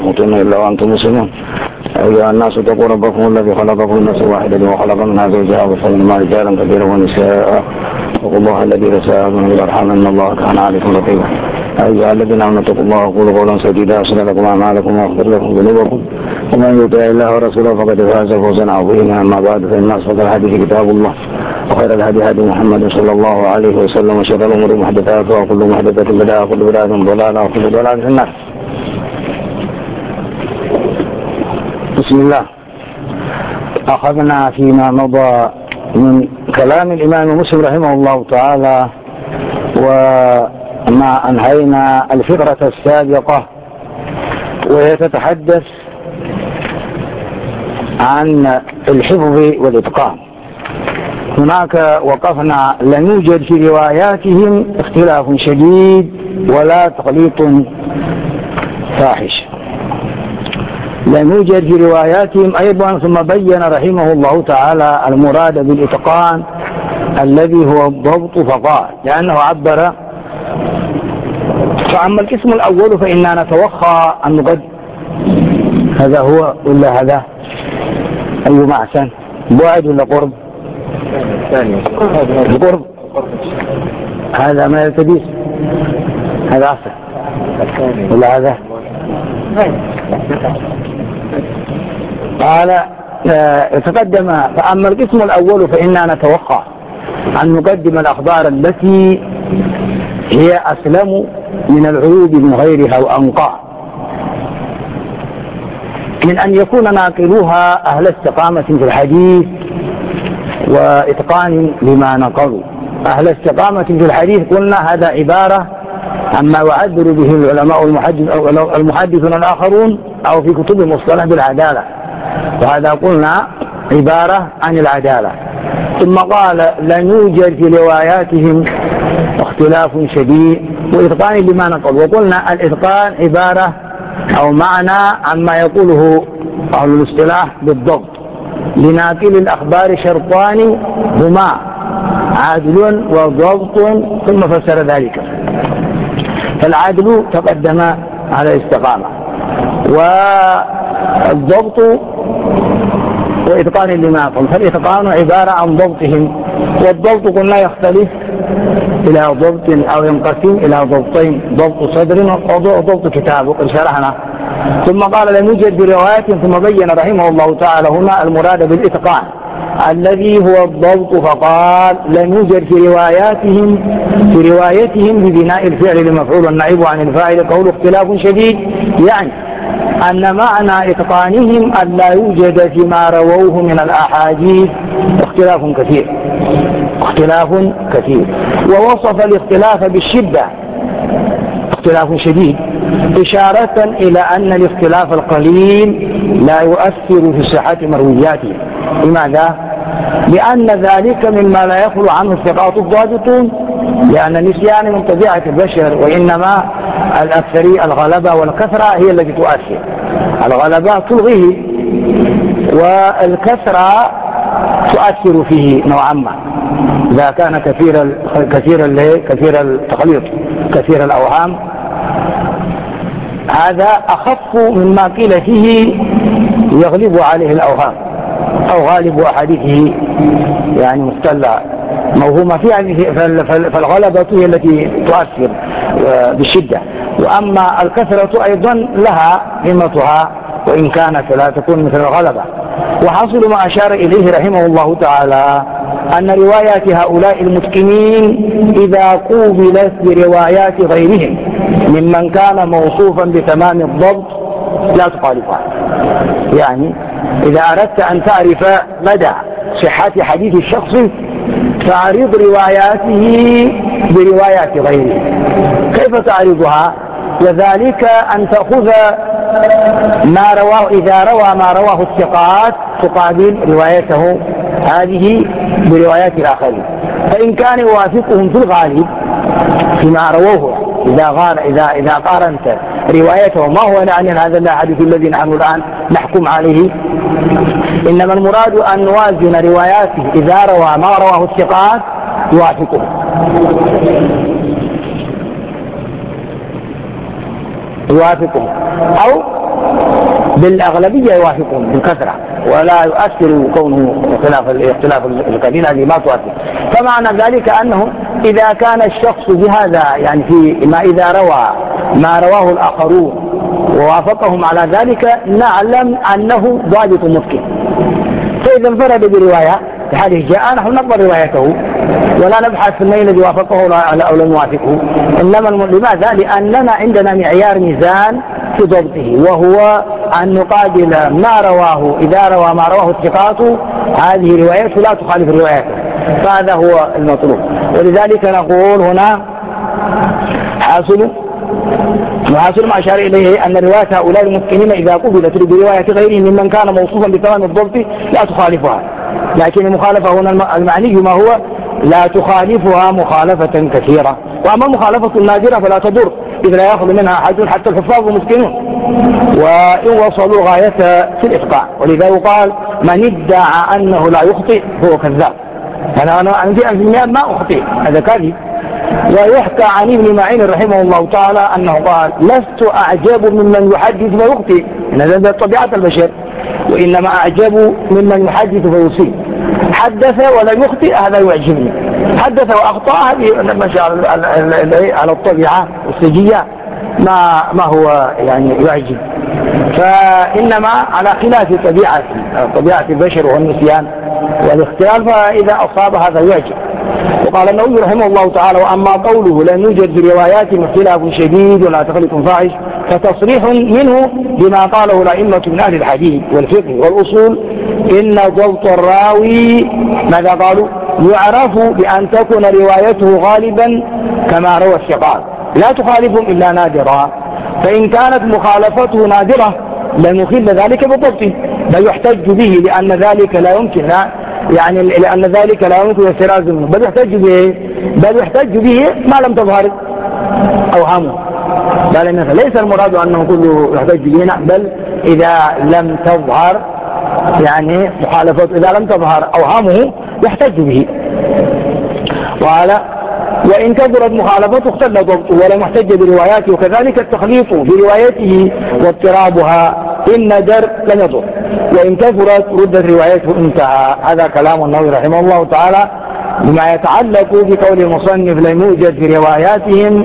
تموتن إلا وأنتم مسلمون. أيها الناس اتقوا ربكم الذي خلقكم من نفس واحدة وخلق منها زوجها وبث منهما رجالا كثيرا ونساء. واتقوا الله الذي تساءلون به والأرحام إن الله كان عليكم رقيبا. أيها الذين آمنوا اتقوا الله وقولوا قولا سديدا يصلح لكم أعمالكم ويغفر لكم ذنوبكم ومن يطع الله ورسوله فقد فاز فوزا عظيما. أما بعد فإن أصدق الحديث كتاب الله وخير الهدي هدي محمد صلى الله عليه وسلم وشر الأمور محدثاتها وكل محدثة بدعة وكل بدعة ضلالة وكل ضلالة في النار. بسم الله. أخذنا فيما مضى من كلام الإمام مسلم رحمه الله تعالى وما أنهينا الفقرة السابقة وهي تتحدث عن الحفظ والإتقان. هناك وقفنا لم يوجد في رواياتهم اختلاف شديد ولا تخليط فاحش. لم يوجد في رواياتهم أيضا. ثم بين رحمه الله تعالى المراد بالإتقان الذي هو الضبط فقال لأنه عبر. فأما القسم الأول فإننا نتوخى أن نقدم هذا هو ولا هذا أيهما أحسن؟ بعد ولا قرب؟ القرب هذا ما يلتبس هذا أحسن ولا هذا؟ قال تقدم. فأما القسم الأول فإننا نتوقع أن نقدم الأخبار التي هي أسلم من العيوب من غيرها وأنقى من أن يكون ناقلوها أهل استقامة في الحديث وإتقان لما نقلوا. أهل استقامة في الحديث قلنا هذا عبارة عما يعبر به العلماء المحدثون الآخرون أو في كتب المصطلح بالعدالة، وهذا قلنا عبارة عن العدالة. ثم قال لن يوجد في رواياتهم اختلاف شديد وإتقان لما نقل. وقلنا الإتقان عبارة أو معنى عما يقوله أهل الاصطلاح بالضبط. لناقل الأخبار شرطان هما عادل وضبط ثم فسر ذلك. فالعدل تقدم على الاستقامة والضبط وإتقان لما قل. فالإتقان عبارة عن ضبطهم، والضبط قلنا يختلف إلى ضبط أو ينقسم إلى ضبطين: ضبط صدر وضبط كتاب، وقد شرحنا. ثم قال لم يوجد بروايات. ثم بين رحمه الله تعالى هنا المراد بالإتقان الذي هو الضبط فقال لم يوجد في روايتهم ببناء الفعل لمفعول والنائب عن الفاعل قول اختلاف شديد، يعني أن معنى إتقانهم أن لا يوجد فيما رووه من الأحاديث اختلاف كثير. ووصف الاختلاف بالشدة اختلاف شديد إشارة إلى أن الاختلاف القليل لا يؤثر في صحة مروياته. لماذا؟ لأن ذلك مما لا يخلو عنه الثقات الضابطون، لأن النسيان من طبيعة البشر، وإنما الغلبة والكثرة هي التي تؤثر. الغلبة تلغيه والكثرة تؤثر فيه نوعا ما إذا كان كثير التخليط كثير الأوهام. هذا أخف مما قيل فيه يغلب عليه الأوهام أو غالب أحاديثه يعني مختلة موهومة فيها، فالغلبة هي التي تؤثر بالشدة. وأما الكثرة أيضا لها قيمتها وإن كانت لا تكون مثل الغلبة. وحصل ما أشار إليه رحمه الله تعالى أن روايات هؤلاء المتقنين إذا قوبلت بروايات غيرهم ممن كان موصوفا بتمام الضبط لا تخالفها. يعني إذا أردت أن تعرف مدى صحة حديث الشخص تعرض رواياته بروايات غيره. كيف تعرضها؟ وذلك أن تأخذ ما رواه، إذا روى ما رواه الثقات تقابل روايته هذه بروايات الآخرين. فإن كان يوافقهم في الغالب فيما رووه إذا قارنت روايته ما هو يعني هذا الحديث الذي نحن الآن نحكم عليه، إنما المراد أن نوازن رواياته إذا روى ما رواه الثقات يوافقه. أو بالأغلبية يوافقون بالكثرة، ولا يؤثر كونه اختلاف القليل، هذه ما تؤثر. فمعنى ذلك أنه إذا كان الشخص بهذا يعني في ما إذا روى ما رواه الآخرون ووافقهم على ذلك نعلم أنه ضابط متقن. فإذا انفرد برواية بهذه جاء نحن نقبل روايته ولا نبحث في النيل الذي وافقه أو لم يوافقه. إنما لماذا؟ لأننا عندنا معيار ميزان في ضبطه، وهو أن نقابل ما رواه إذا روى ما رواه الثقات هذه روايته لا تخالف روايته، فهذا هو المطلوب. ولذلك نقول هنا حاصل ما أشار إليه أن رواية هؤلاء المتقنين إذا قبلت برواية غيرهم ممن كان موصوفا بتمام الضبط لا تخالفها، لكن المخالفة هنا المعني ما هو لا تخالفها مخالفة كثيرة. وأما المخالفة النادرة فلا تضر إذ لا يأخذ منها أحد حتى الحفاظ المتقنون وإن وصلوا غاية في الإتقان. ولذا يقال من ادعى أنه لا يخطئ هو كذاب. أنا عندي 100% ما أخطئ، هذا كاذب. ويحكى عن ابن معين رحمه الله تعالى أنه قال لست أعجب ممن يحدث ويخطئ، إن هذا طبيعة البشر، وإنما أعجب ممن يحدث فيصيب. حدث ولم يخطئ هذا يعجبني، حدث وأخطأ هذه ماشي على الطبيعة السجية ما هو يعني يعجب. فإنما على خلاف طبيعة البشر والنسيان والاختلاف، فإذا أصاب هذا يعجب. وقال النووي رحمه الله تعالى وأما قوله لم يوجد في رواياتهم اختلاف شديد ولا تخلف فاحش فتصريح منه بما قاله الأئمة من أهل الحديث والفقه والأصول إن ضبط الراوي ماذا قالوا يعرف بأن تكون روايته غالبا كما روى الثقات لا تخالفهم إلا نادرا، فإن كانت مخالفته نادرة لم يخل ذلك بضبطه بل يحتج به لأن ذلك لا يمكن لأن ذلك لا يمكن احتراز منه، بل يحتج به ما لم تظهر أوهامه. بل ليس المراد أنه كله يحتج به، بل إذا لم تظهر يعني مخالفته، إذا لم تظهر أوهامه يحتج به. وعلى وإن كثرت مخالفته اختل ضبطه ولم يحتج برواياته، وكذلك التخليط بروايته واضطرابها إن ندر لم يضر، وإن كثرت ردت روايته انتهى. هذا كلام النووي رحمه الله تعالى بما يتعلق بقول المصنف لم يوجد في رواياتهم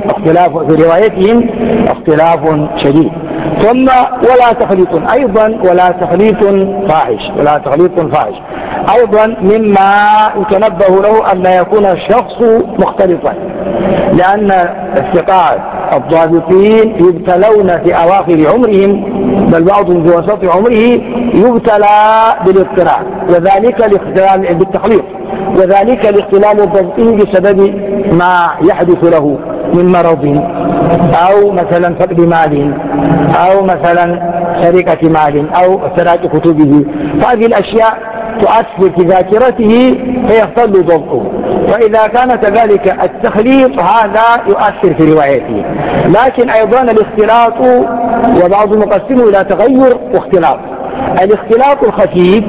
اختلاف شديد. ثم ولا تخليط فاحش أيضا مما يتنبه له أن لا يكون الشخص مختلفا، لأن الثقات الضابطين يبتلون في أواخر عمرهم بل بعضهم في وسط عمره يبتلى بالاضطراب بالتخليط، وذلك لاختلال ضبطه بسبب ما يحدث له من مرض أو مثلا فقد مال أو مثلا سرقة مال أو سرقة كتبه، فهذه الأشياء تؤثر في ذاكرته فيختل ضبطه. فإذا كان كذلك التخليط هذا يؤثر في روايته. لكن أيضا الاختلاط وبعض مقسمه إلى تغير واختلاط. الاختلاط الخفيف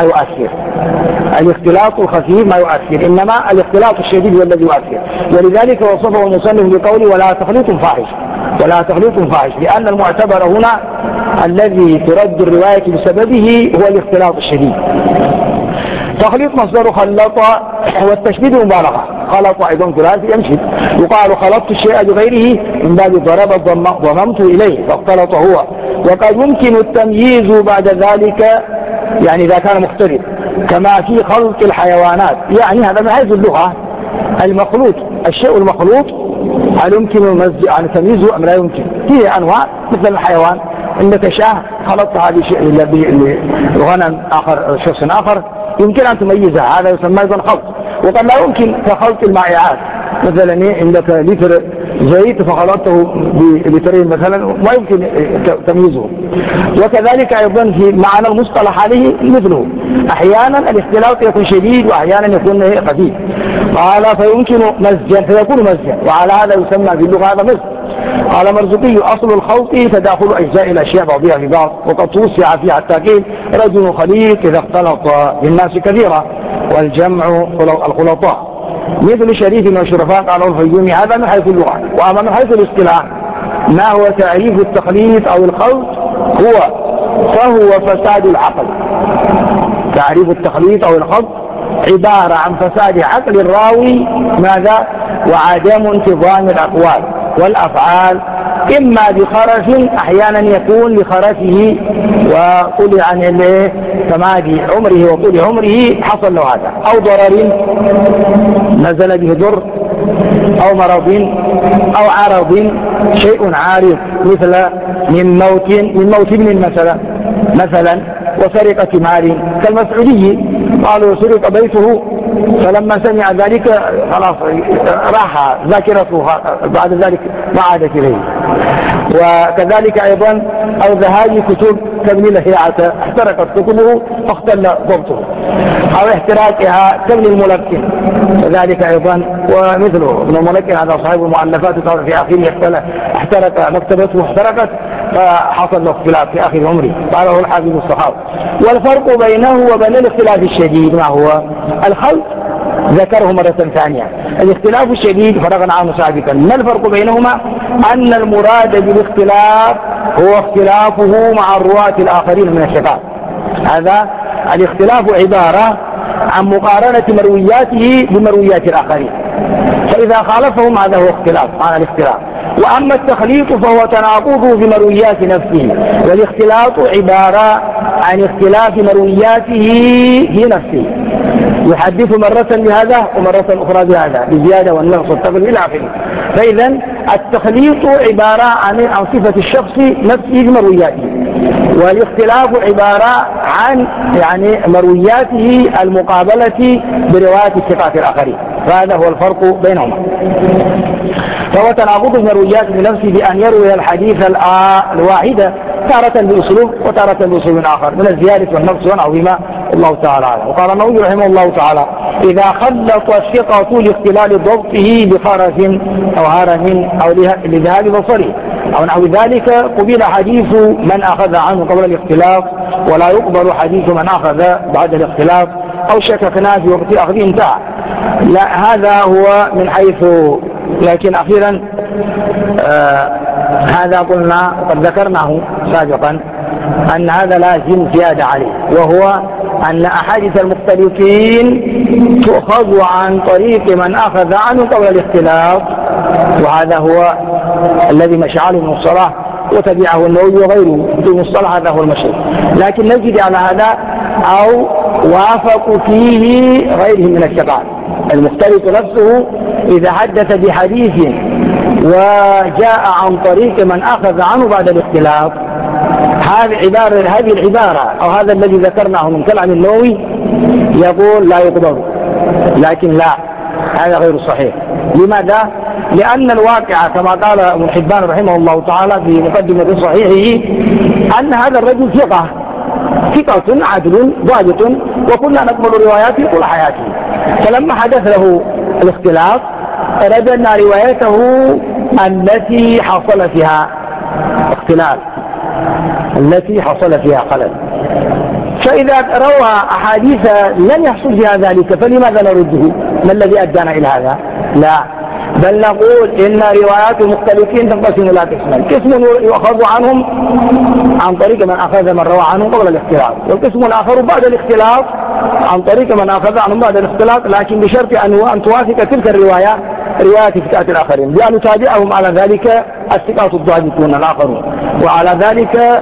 ما يؤثر، إنما الاختلاط الشديد هو الذي يؤثر. ولذلك وصفه المصنف بقوله ولا تخليط فاحش، لأن المعتبر هنا الذي ترد الرواية بسببه هو الاختلاط الشديد. تخليط مصدر خلط، والتشديد مبالغة. خلط أيضا ثلاثي يمشي، يقال خلطت الشيء بغيره من باب ضرب ضممت إليه فاختلط هو. وقد يمكن التمييز بعد ذلك يعني إذا كان مختلف كما في خلط الحيوانات، يعني هذا من حيث اللغة المخلوط، الشيء المخلوط هل يمكن أن تمييزه أم لا يمكن؟ فيه أنواع مثل الحيوان، عندك شاه خلطت هذه شيء لغنم آخر شخص آخر يمكن أن تميزها، هذا يسمى أيضا خلط. وقد لا يمكن كخلط المائعات، مثلا عندك لتر زيت فخلطته بلترين مثلا ما يمكن تمييزه. وكذلك أيضا في معنى المصطلح عليه مثله، أحيانا الاختلاط يكون شديد وأحيانا يكون خفيف. قال فيمكن مزجا فيكون مزجا، وعلى هذا يسمى في اللغة هذا مزج. قال مرزقي أصل الخلط تداخل أجزاء الأشياء بعضها في بعض، وقد توسع فيها التأكيد رجل خليط إذا اختلط بالناس كثيرا، والجمع الخلطاء مثل شريف وشرفاء. قالوا الفيومي هذا من حيث اللغة. وأما من حيث الاصطلاح ما هو تعريف التخليط أو الخلط؟ هو فهو فساد العقل. تعريف التخليط أو الخلط عبارة عن فساد عقل الراوي ماذا؟ وعدم انتظام الأقوال والأفعال، إما بخرف أحيانا يكون لخرفه وطول عن تمادي عمره وطول عمره حصل له هذا، أو ضرر نزل به ضر، أو مرض أو عرض شيء عارض مثل من موت ابن مثلا وسرقة مال كالمسعودي، قالوا سرق بيته فلما سمع ذلك خلاص راح ذاكرته بعد ذلك ما عادت إليه. وكذلك أيضا أو ذهاب كتب كابن لهيعة احترقت كتبه فاختل ضبطه، أو احتراقها كابن الملكن كذلك أيضا، ومثله ابن الملكن هذا صاحب المؤلفات في آخره احترق مكتبته واحترقت فحصل له اختلاف في آخر عمره، قاله الحافظ الصحابي. والفرق بينه وبين الاختلاف الشديد ما هو؟ الخلط ذكره مرة ثانية. الاختلاف الشديد فرغنا عنه سابقا. ما الفرق بينهما؟ أن المراد بالاختلاف هو اختلافه مع الرواة الآخرين من الثقات. هذا الاختلاف عبارة عن مقارنة مروياته بمرويات الآخرين، فإذا خالفهم هذا هو اختلاف، معنى الاختلاف. وأما التخليط فهو تناقضه بمرويات نفسه، والاختلاط عبارة عن اختلاف مروياته في نفسه، يحدث مرة بهذا ومرة أخرى بهذا بزيادة والنقص والتقليل إلى آخره. فإذا التخليط عبارة عن صفة الشخص نفسه بمروياته، والاختلاف عبارة عن مروياته المقابلة برواية الثقات الآخرين، فهذا هو الفرق بينهما. فهو تناقض المرويات بنفسه بأن يروي الحديث الواحدة تارة بأسلوب وتارة بأسلوب آخر من الزيادة والنقص ونحوهما، الله تعالى أعلم. وقال النووي رحمه الله تعالى: إذا خلط الثقة لاختلال ضبطه بخرف أو هرم أو لذهاب بصره أو نحو ذلك قبل حديث من أخذ عنه قبل الاختلاف، ولا يقبل حديث من أخذ بعد الاختلاف، أو شككنا في وقت أخذه انتهى. لا، هذا هو من حيث، لكن أخيرا هذا قلنا وقد ذكرناه سابقا أن هذا لازم زيادة عليه، وهو أن أحاديث المختلفين تؤخذ عن طريق من أخذ عنه قبل الاختلاف، وهذا هو الذي مشى عليه ابن الصلاح وتبعه النووي وغيره في المصطلح، هذا هو المشهور. لكن نجد على هذا أو وافق فيه غيرهم من الثقات. المختلط نفسه إذا حدث بحديث وجاء عن طريق من أخذ عنه بعد الاختلاف، هذه العبارة أو هذا الذي ذكرناه من كلام النووي يقول لا يقبل، لكن لا، هذا غير صحيح. لماذا؟ لأن الواقع كما قال ابن حبان رحمه الله تعالى في مقدمة صحيحه أن هذا الرجل ثقة عدل ضابط، وكنا نقبل رواياته طول حياته، فلما حدث له الاختلاف رددنا روايته التي حصل فيها اختلال، التي حصل فيها خلل. فإذا روى أحاديث لم يحصل فيها ذلك فلماذا نرده؟ ما الذي أدانا إلى هذا؟ لا، بل نقول إن روايات المختلفين تنقسم إلى قسمين: قسم يؤخذ عنهم عن طريق من أخذ من روى عنهم قبل الاختلاف، والقسم الآخر بعد الاختلاف عن طريق من أخذ عنهم بعد الاختلاف، لكن بشرط أن توافق تلك الرواية روايات الثقات الآخرين، بأن نتابعهم على ذلك الثقات الضابطون الآخرون. وعلى ذلك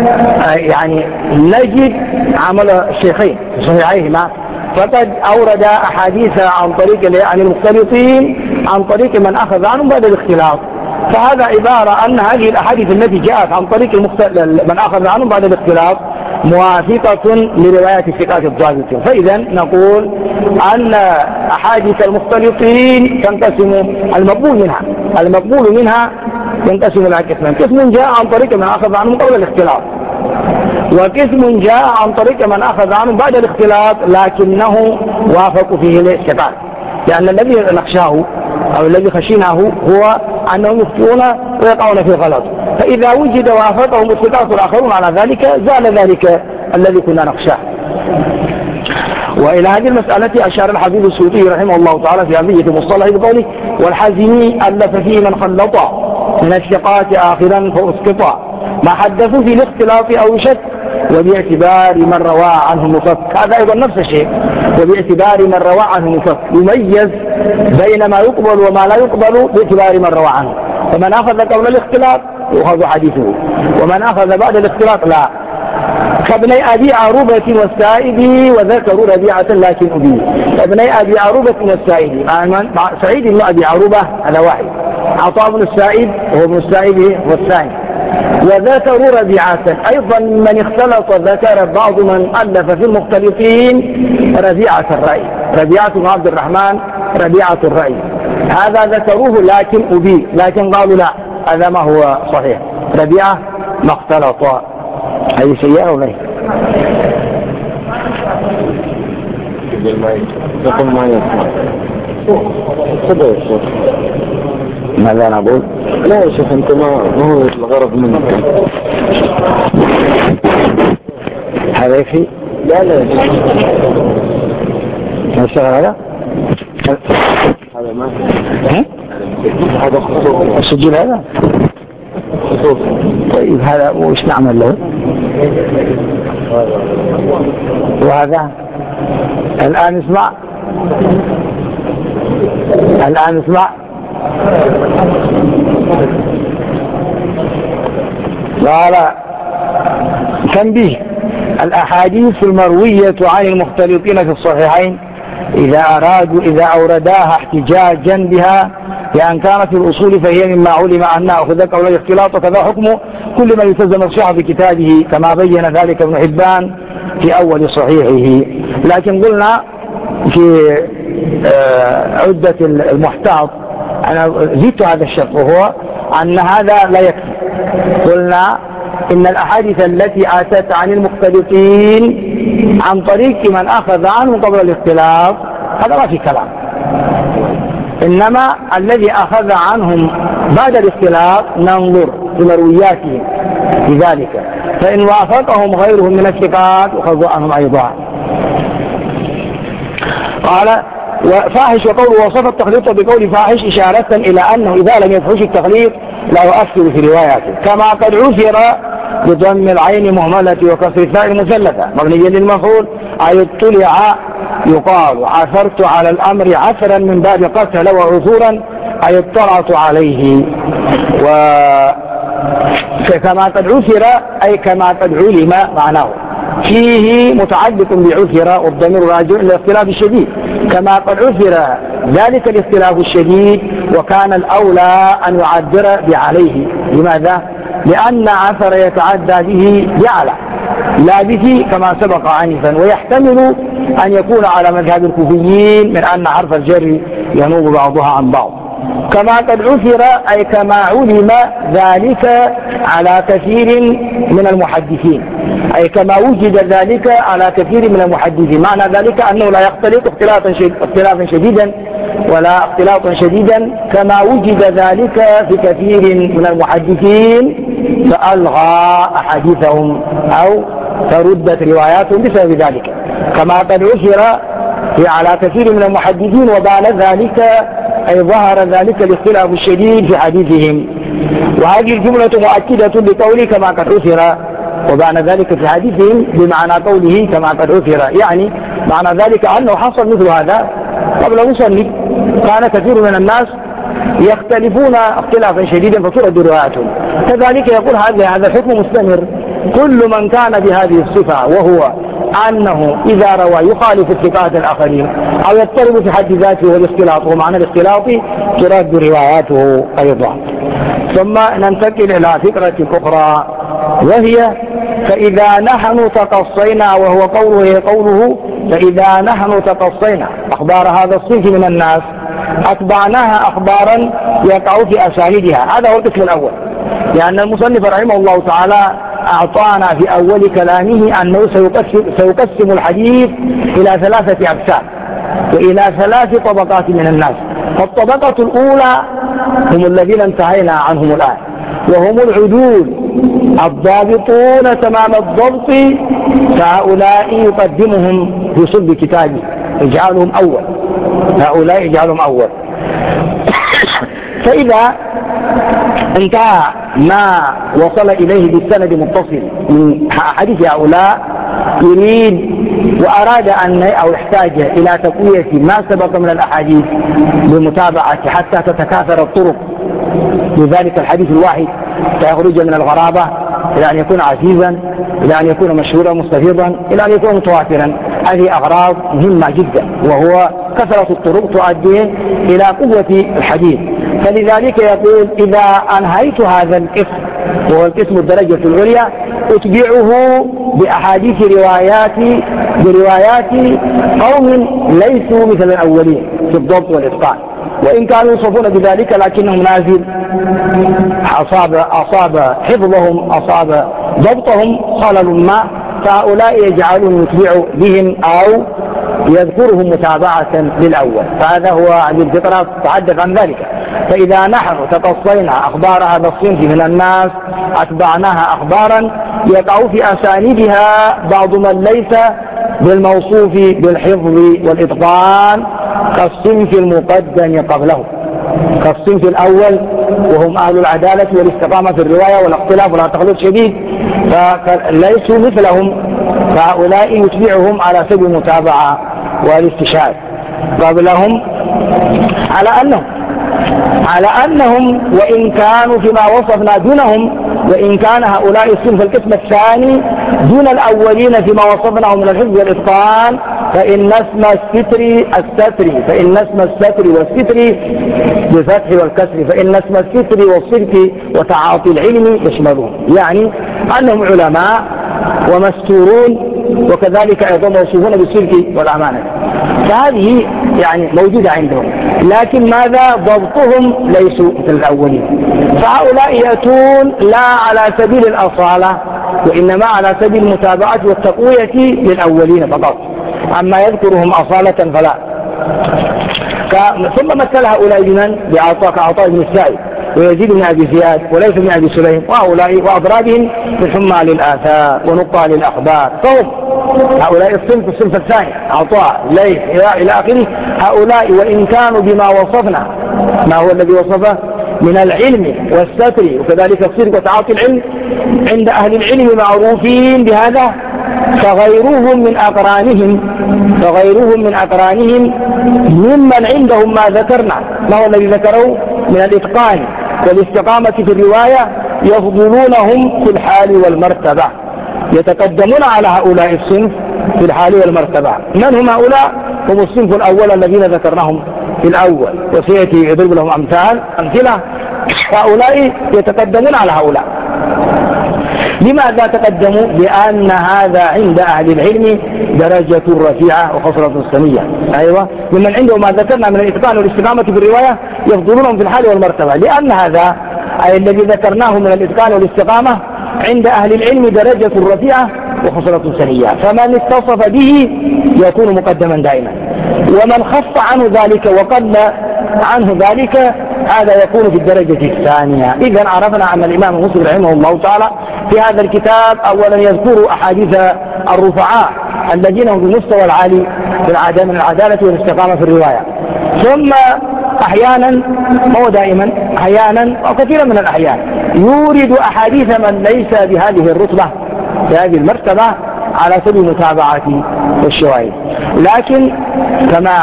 نجد عمل الشيخين في صحيحيهما، فقد أورد أحاديث عن طريق المختلطين عن طريق من أخذ عنهم بعد الاختلاف، فهذا عبارة أن هذه الأحاديث التي جاءت عن طريق من أخذ عنهم بعد الاختلاف موافقة لروايات الثقات الضابطين. فإذا نقول أن أحاديث المختلطين تنقسم، المقبول منها ينقسم إلى قسمين: قسم جاء عن طريق من أخذ عنهم قبل الاختلاف، وقسم جاء عن طريق من أخذ عنهم بعد الاختلاف لكنه وافق فيه الثقات. لأن الذي نخشاه أو الذي خشيناه هو أنهم يخطئون ويقعون في غلط، فإذا وجد وافقهم الثقات الآخرون على ذلك زال ذلك الذي كنا نخشاه. وإلى هذه المسألة أشار الحبيب السيوطي رحمه الله تعالى في أبية المصطلح بقوله: والحازمي ألف فيه من خلط من الثقات آخرا فأسقط ما حدثوا في الاختلاف أو شك وباعتبار من روى عنه مفك، هذا أيضا نفس الشيء، وباعتبار من روى عنه مفك، يميز بين ما يقبل وما لا يقبل باعتبار من روى عنه. فمن أخذ قبل الاختلاط يؤخذ حديثه، ومن أخذ بعد الاختلاط لا. كابني أبي عروبة والسائب وذكروا ربيعة لكن أبي. ابني أبي عروبة والسائب مع سعيد بن أبي عروبة هذا واحد، عطاء بن السائب وهو ابن السائب والثاني، وذكروا ربيعة أيضا من اختلط ذكر بعض من ألف في المختلطين ربيعة الرأي، ربيعة بن عبد الرحمن ربيعة الرأي، هذا ذكروه لكن أبي، لكن قالوا لا هذا ما هو صحيح، ربيعة ما اختلط. هذه سيئة ولا ايه؟ ماذا نقول؟ لا يا شيخ انت ما هو الغرض منك هذا يكفي؟ لا يا شيخ نشتغل هذا؟ هذا ما هذا خصوصي السجل هذا؟ خصوصي. طيب هذا وش نعمل له؟ وهذا الآن اسمع، الآن اسمع. قال تنبيه: الأحاديث المروية عن المختلطين في الصحيحين إذا أورداها احتجاجا بها لأن كانت في الأصول فهي مما علم أنها أخذت أولى الاختلاط، وكذا حكم كل من يلتزم الصحة في كتابه كما بين ذلك ابن حبان في أول صحيحه. لكن قلنا في عدة المحتاط أنا زدت هذا الشرط، وهو أن هذا لا يكفي. قلنا إن الأحاديث التي أتت عن المختلطين عن طريق من أخذ عنه قبل الاختلاط هذا ما في كلام، إنما الذي أخذ عنهم بعد الاختلاط ننظر في مروياتهم لذلك، فإن وافقهم غيرهم من الثقات أخذوا عنهم أيضا. قال: وفاحش وقوله وصف التخليط بقول فاحش إشارة إلى أنه إذا لم يفحش التخليط لا يؤثر في رواياته، كما قد عثر بضم العين مهملة وكسر الثاء المثلثة مبنيا للمفعول، أي اطلع يقال عثرت على الأمر عثرا من باب قتل وعثورا أي اطلعت عليه، وكما قد عثر أي كما قد علم معناه، فيه متعلق بعثر والضمير راجع إلى الاختلاف الشديد، كما قد عثر ذلك الاختلاف الشديد وكان الأولى أن يعذر بعليه. لماذا؟ لأن عثر يتعدى به بعلى لا به كما سبق عنفا، ويحتمل أن يكون على مذهب الكوفيين من أن حرف الجر ينوب بعضها عن بعض. كما قد عثر أي كما علم ذلك على كثير من المحدثين، أي كما وجد ذلك على كثير من المحدثين، معنى ذلك أنه لا يختلط اختلافا شديدا ولا اختلاطا شديدا كما وجد ذلك في كثير من المحدثين فألغى أحاديثهم أو فردت رواياتهم بسبب ذلك، كما قد عثر على كثير من المحدثين وبان ذلك أي ظهر ذلك الاختلاف الشديد في حديثهم. وهذه الجملة مؤكدة لقوله كما قد عثر وبان ذلك في حديثهم بمعنى قوله كما قد عثر، يعني معنى ذلك أنه حصل مثل هذا قبل مصنف، كان كثير من الناس يختلفون اختلافا شديدا فترد رواياتهم، كذلك يقول هذا الحكم مستمر، كل من كان بهذه الصفة وهو أنه إذا روى يخالف الثقات الآخرين أو يضطرب في حد ذاته والاختلاط ومعنى الاختلاط ترد رواياته أيضا. ثم ننتقل إلى فكرة أخرى وهي فإذا نحن تقصينا، وهو قوله فإذا نحن تقصينا أخبار هذا الصنف من الناس أتبعناها أخبارا يقع في أسانيدها. هذا هو القسم الأول، لأن المصنف رحمه الله تعالى أعطانا في أول كلامه أنه سيقسم الحديث إلى 3 أقسام وإلى 3 طبقات من الناس. فالطبقة الأولى هم الذين انتهينا عنهم الآن، وهم العدول الضابطون تمام الضبط، فهؤلاء يقدمهم في صلب كتابه يجعلهم أول، هؤلاء يجعلهم أول. فإذا انتهى ما وصل إليه بالسند متصل من حديث هؤلاء يريد وأراد أن أو احتاج إلى تقوية ما سبق من الأحاديث بمتابعة حتى تتكاثر الطرق لذلك الحديث الواحد فيخرج من الغرابة إلى أن يكون عزيزا، إلى أن يكون مشهورا مستفيضا، إلى أن يكون متواترا. هذه أغراض مهمة جدا، وهو كثرة الطرق تؤدي إلى قوة الحديث. فلذلك يقول إذا أنهيت هذا القسم وهو القسم الدرجة العليا أتبعه بأحاديث بروايات قوم ليسوا مثل الأولين في الضبط والإتقان، وإن كانوا يوصفون بذلك لكنهم نازل أصاب حفظهم أصاب ضبطهم خلل ما، فهؤلاء يجعلون يتبع بهم أو يذكرهم متابعة للأول. فهذا هو هذه الفطرة تتحدث عن ذلك. فإذا نحن تقصينا أخبار هذا الصنف من الناس أتبعناها أخبارا يقع في أسانيدها بعض من ليس بالموصوف بالحفظ والإتقان كالصنف المقدم قبله، كالصنف الأول وهم أهل العدالة والاستقامة في الرواية والاختلاف ولا تخلط شديد، فليسوا مثلهم، فهؤلاء يتبعهم على سبيل المتابعة والاستشهاد قبلهم على أنهم وإن كانوا فيما وصفنا دونهم، وإن كان هؤلاء الصنف القسم الثاني دون الأولين فيما وصفناه من الحفظ والإتقان، فإن اسم الستر والستر بالفتح والكسر، فإن اسم الستر والصدق وتعاطي العلم يشملون، يعني أنهم علماء ومستورون وكذلك أيضا موصوفون بالصدق والأمانة. فهذه يعني موجودة عندهم، لكن ماذا؟ ضبطهم ليسوا مثل الأولين. فهؤلاء يأتون لا على سبيل الأصالة وإنما على سبيل المتابعة والتقوية للأولين فقط، أما يذكرهم أصالة فلا. ثم مثل هؤلاء بمن؟ كعطاء بن السائب ويزيد بن أبي زياد وليث بن أبي سليم وهؤلاء وأضرابهم في الحمى للآثار ونقى للأخبار. فهم هؤلاء الصنف الثاني عطاء ليث إلى آخره. هؤلاء وإن كانوا بما وصفنا ما هو الذي وصفه من العلم والستر وكذلك الصدق وتعاطي العلم عند أهل العلم معروفين بهذا، فغيرهم من أقرانهم ممن عندهم ما ذكرنا، ما هو الذي ذكره من الإتقان والاستقامة في الرواية، يفضلونهم في الحال والمرتبة، يتقدمون على هؤلاء الصنف في الحال والمرتبة. من هم هؤلاء؟ هم الصنف الأول الذين ذكرناهم في الأول وسيأتي يضرب لهم أمثلة. هؤلاء يتقدمون على هؤلاء. لماذا تقدموا؟ لأن هذا عند أهل العلم درجة رفيعة وخصلة سنية. أيوة، ممن عنده ما ذكرنا من الإتقان والاستقامة في الرواية يفضلونهم في الحال والمرتبة، لأن هذا أي الذي ذكرناه من الإتقان والاستقامة عند أهل العلم درجة رفيعة وخصلة سنية، فمن اتصف به يكون مقدما دائما، ومن خف عنه ذلك وقل عنه ذلك هذا يكون في الدرجة الثانية. إذن عرفنا أن الإمام مسلم رحمه الله تعالى في هذا الكتاب أولا يذكر أحاديث الرفعاء الذين هم بمستوى العالي من العدالة والاستقامة في الرواية، ثم أحيانا هو دائما أحيانا أو كثيرا من الأحيان يورد أحاديث من ليس بهذه الرتبة بهذه المرتبة على سبيل المتابعة والشواهد. لكن كما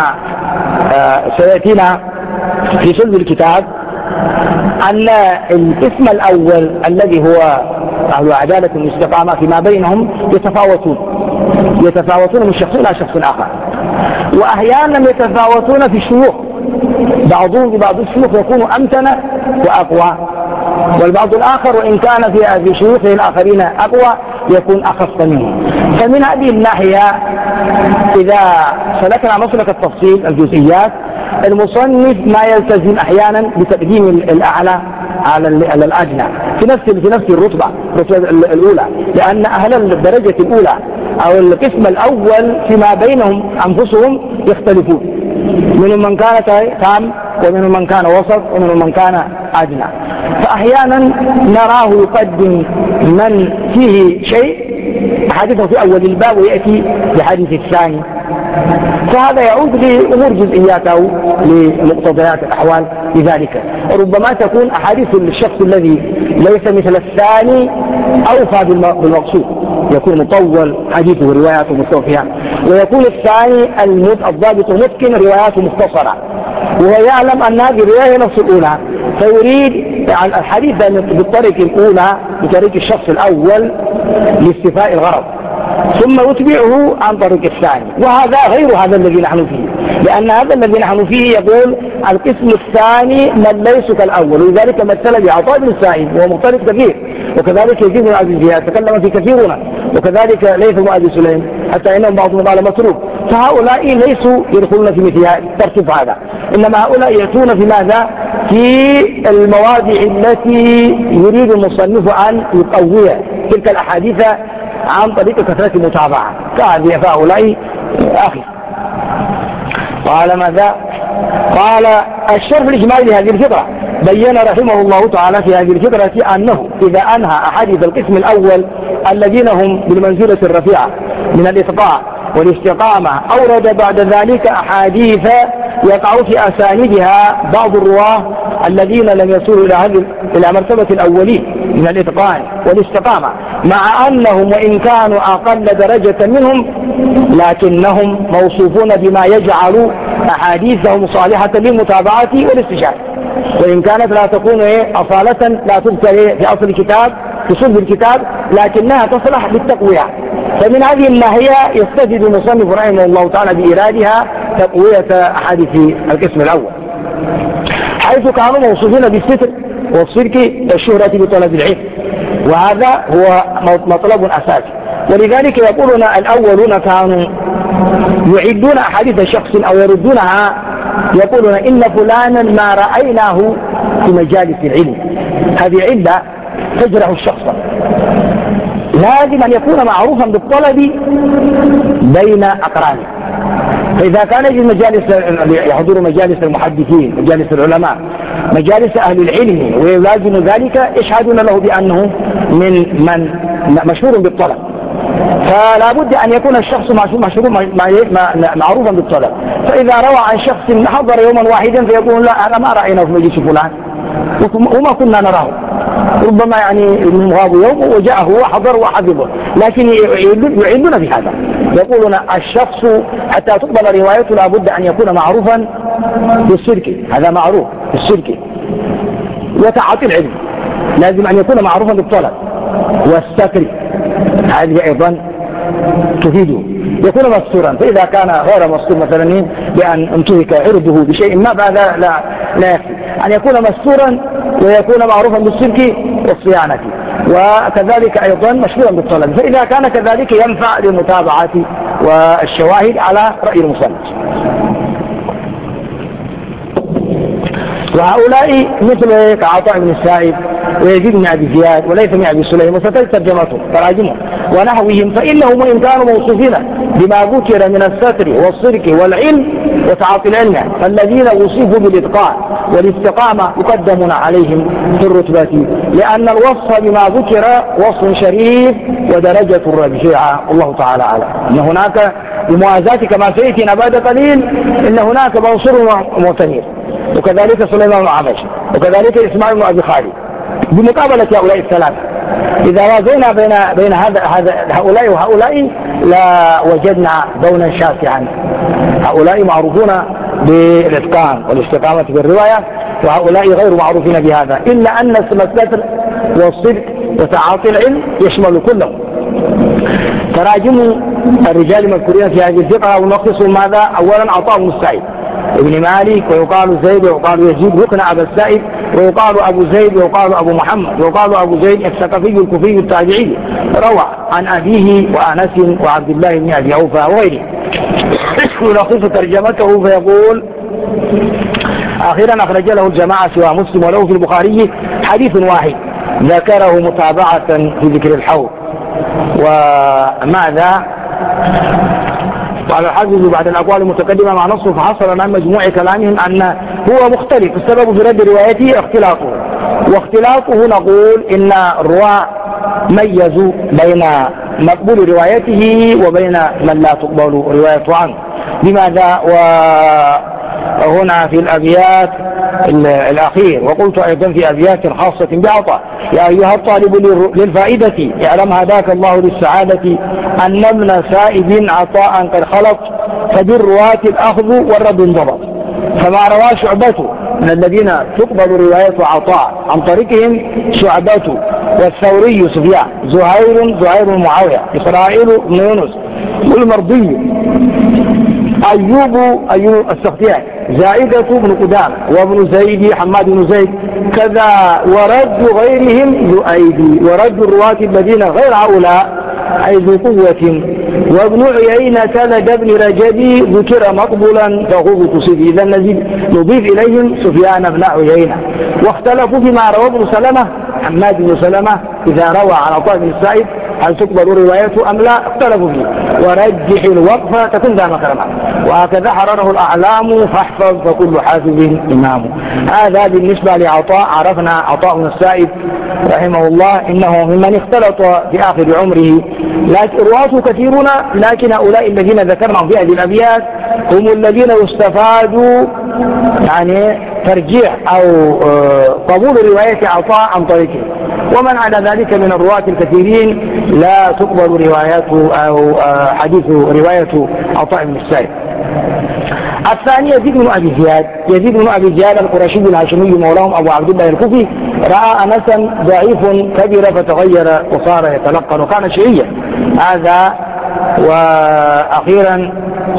سيأتينا في صلب الكتاب أن الاسم الأول الذي هو أهل عدالة والاستقامة فيما بينهم يتفاوتون من شخص إلى شخص آخر، وأحيانا يتفاوتون في الشيوخ، بعضهم ببعض الشيوخ يكون أمتن وأقوى، والبعض الآخر وإن كان في شيوخه الآخرين أقوى يكون أخف منهم. فمن هذه الناحية إذا سلكنا مسلك التفصيل الجزئيات المصنف ما يلتزم أحيانا بتقديم الأعلى على الأدنى في نفس الرتبة الأولى، لأن أهل الدرجة الأولى أو القسم الأول فيما بينهم أنفسهم يختلفون، منهم من كان تام ومنهم من كان وسط ومنهم من كان أدنى، فأحيانا نراه يقدم من فيه شيء حديثه في أول الباب ويأتي بحديث الثاني فهذا يعود لأمور جزئيات أو لمقتضيات الأحوال لذلك. وربما تكون أحاديث الشخص الذي ليس مثل الثاني أوفى بالمقصود، يكون مطول حديثه رواياته مستوفية، ويكون الثاني الضابط المتقن رواياته مختصرة، وهو يعلم أن هذه الرواية نفس الأولى، فيريد الحديث بالطريق الأولى بطريق الشخص الأول لاستيفاء الغرض، ثم يتبعه عن طريق الثاني. وهذا غير هذا الذي نحن فيه، لأن هذا الذي نحن فيه يقول القسم الثاني من ليس كالأول، ولذلك مثل بعطاء بن السائب وهو مختلف كثير، وكذلك يزيد بن أبي زياد تكلم في كثيرون، وكذلك ليث بن أبي سليم، حتى إنهم بعضهم قال متروك. فهؤلاء ليسوا يدخلون في مثل الترتيب هذا، إنما هؤلاء يأتون في ماذا؟ في المواضع التي يريد المصنف أن يقوي تلك الأحاديث عن طريق كثرة المتابعة، فهؤلاء أخي. قال ماذا؟ قال الشرح الإجمالي لهذه الفكرة بين رحمه الله تعالى في هذه الفكرة أنه إذا أنهى أحاديث القسم الأول الذين هم بالمنزلة الرفيعة من الإتقاء والاستقامة، أورد بعد ذلك أحاديث يقع في أسانيدها بعض الرواه الذين لم يصلوا إلى مرتبة الأولين من الإتقان والاستقامة، مع أنهم وإن كانوا أقل درجة منهم لكنهم موصوفون بما يجعل أحاديثهم صالحة للمتابعة والاستشهاد، وإن كانت لا تكون أصالة لا تذكر في أصل الكتاب في صلب الكتاب، لكنها تصلح للتقوية. فمن هذه الناحية يستفيد المصنف رحمه الله تعالى بإيرادها تقوية أحاديث القسم الأول، حيث كانوا موصوفين بالستر والصدق والشهرة بطلب العلم، وهذا هو مطلب أساسي. ولذلك يقولون الأولون كانوا يعدون أحاديث شخص أو يردونها، يقولون إن فلانا ما رأيناه في مجالس العلم. هذه علة تجرح الشخص، لازم أن يكون معروفا بالطلب بين أقرانه. فإذا كان يجي مجالس يحضر مجالس المحدثين، مجالس العلماء، مجالس أهل العلم، ويلازم ذلك يشهدون له بأنه من مشهور بالطلب، فلا بد أن يكون الشخص معروفا بالطلب. فإذا روى عن شخص حضر يوما واحدا فيقول لا أنا ما رأيناه في مجلس فلان وما كنا نراه، ربما يعني غاب يوم وجاءه وحضر وحفظه، لكن يعيدون بهذا، يقولون الشخص حتى تقبل روايته لا بد أن يكون معروفا بالصدق، هذا معروف بالصدق وتعاطي العلم، لازم أن يكون معروفا بالطلب والستر، هذه أيضا تفيده يكون مستورا. فإذا كان غير مستور مثلا بأن انتهك عرضه بشيء ما، فهذا لا يكفي، أن يكون مستورا ويكون معروفا بالصدق والصيانة، وكذلك أيضا مشهورا بالطلب. فإذا كان كذلك ينفع للمتابعة والشواهد على رأي المصنف. وهؤلاء مثل كعطاء بن السائب ويزيد بن أبي زياد وليث بن أبي سليم وستجد ترجمتهم تراجمهم ونحوهم، فإنهم وإن كانوا موصوفين بما ذكر من الستر والصدق والعلم وتعاطي العلم، الذين وصفوا بالإتقان والاستقامة مقدم عليهم في الرتبة، لأن الوصف بما ذكر وصف شريف ودرجة رفيعة. الله تعالى أعلم. إن هناك بموازاة كما سيأتينا بعد قليل، إن هناك منصور ومعتمر، وكذلك سليمان بن عمش، وكذلك إسماعيل بن أبي خالد، بمقابلة هؤلاء الثلاثة. إذا وازينا بين هؤلاء وهؤلاء لا وجدنا بونا شاسعا. هؤلاء معروفون بالإتقان والاستقامة بالرواية، وهؤلاء غير معروفين بهذا، إلا أن اسم الستر والصدق وتعاطي العلم يشمل كله. تراجم الرجال المذكورين في هذه الفقرة ونلخصهم ماذا؟ أولا عطاء بن السائب ابن مالك، ويقال زيد ويقال يزيد يقنع أبا السائب، ويقال أبو زيد ويقال أبو محمد، ويقال أبو زيد الثقفي الكوفي التابعي، روى عن أبيه وأنس وعبد الله بن أبي أوفى وغيره. يلخص ترجمته فيقول أخيرا أخرج له الجماعة سوى مسلم، وله في البخاري حديث واحد ذكره متابعة في ذكر الحوض. وماذا قال الحافظ بعد الأقوال المتقدمة مع نصه فحصل عن مجموع كلامهم أن هو مختلف، السبب في رد روايته اختلاطه، واختلاطه نقول إن الرواة ميزوا بين مقبول روايته وبين من لا تقبل روايته عنه. لماذا؟ وهنا في الأبيات الأخير، وقلت أيضا في أبيات خاصة بعطاء: يا أيها الطالب للفائدة اعلم هداك الله للسعادة أن ابن سائب عطاء قد خلط، فبالرواة الأخذ والرد انضبط. فما روى شعبة من الذين تقبل رواية عطاء عن طريقهم شعبة والثوري سفيان، زهير بن معاوية، إسرائيل بن يونس، والمرضي، أيوب السختياني، زائدة بن قدامة، وابن زيد حماد بن زيد، كذا ورد غيرهم يؤيدي، ورد الرواة الذين غير هؤلاء أي ذو قوة. وابن عيينة لدى ابن رجب ذكر مقبولا فهو تصيب. إذا نضيف إليهم سفيان بن عيينة. واختلفوا فيما روى ابن سلمة، حماد بن سلمة إذا روى عن عطاء بن السائب هل تقبل روايته أم لا؟ اختلفوا فيه. ورجح الوقف تكون ذا مكرمة، وهكذا حرره الأعلام فاحفظ فكل حافظ إمامه. هذا بالنسبة لعطاء. عرفنا عطاء بن السائب رحمه الله إنه ممن اختلط في آخر عمره، رواته كثيرون، لكن هؤلاء الذين ذكرناهم في هذه الأبيات هم الذين يستفاد يعني ترجيح أو قبول رواية عطاء عن طريقه. ومن على ذلك من الرواة الكثيرين لا تقبل روايته أو حديث رواية عطاء بن السائب. الثاني يزيد بن أبي زياد. يزيد بن أبي زياد القرشي الهاشمي مولاهم أبو عبد الله الكوفي رأى أنسا ضعيف كبر فتغير وصار يتلقن وكان شيعيا. هذا. وأخيرا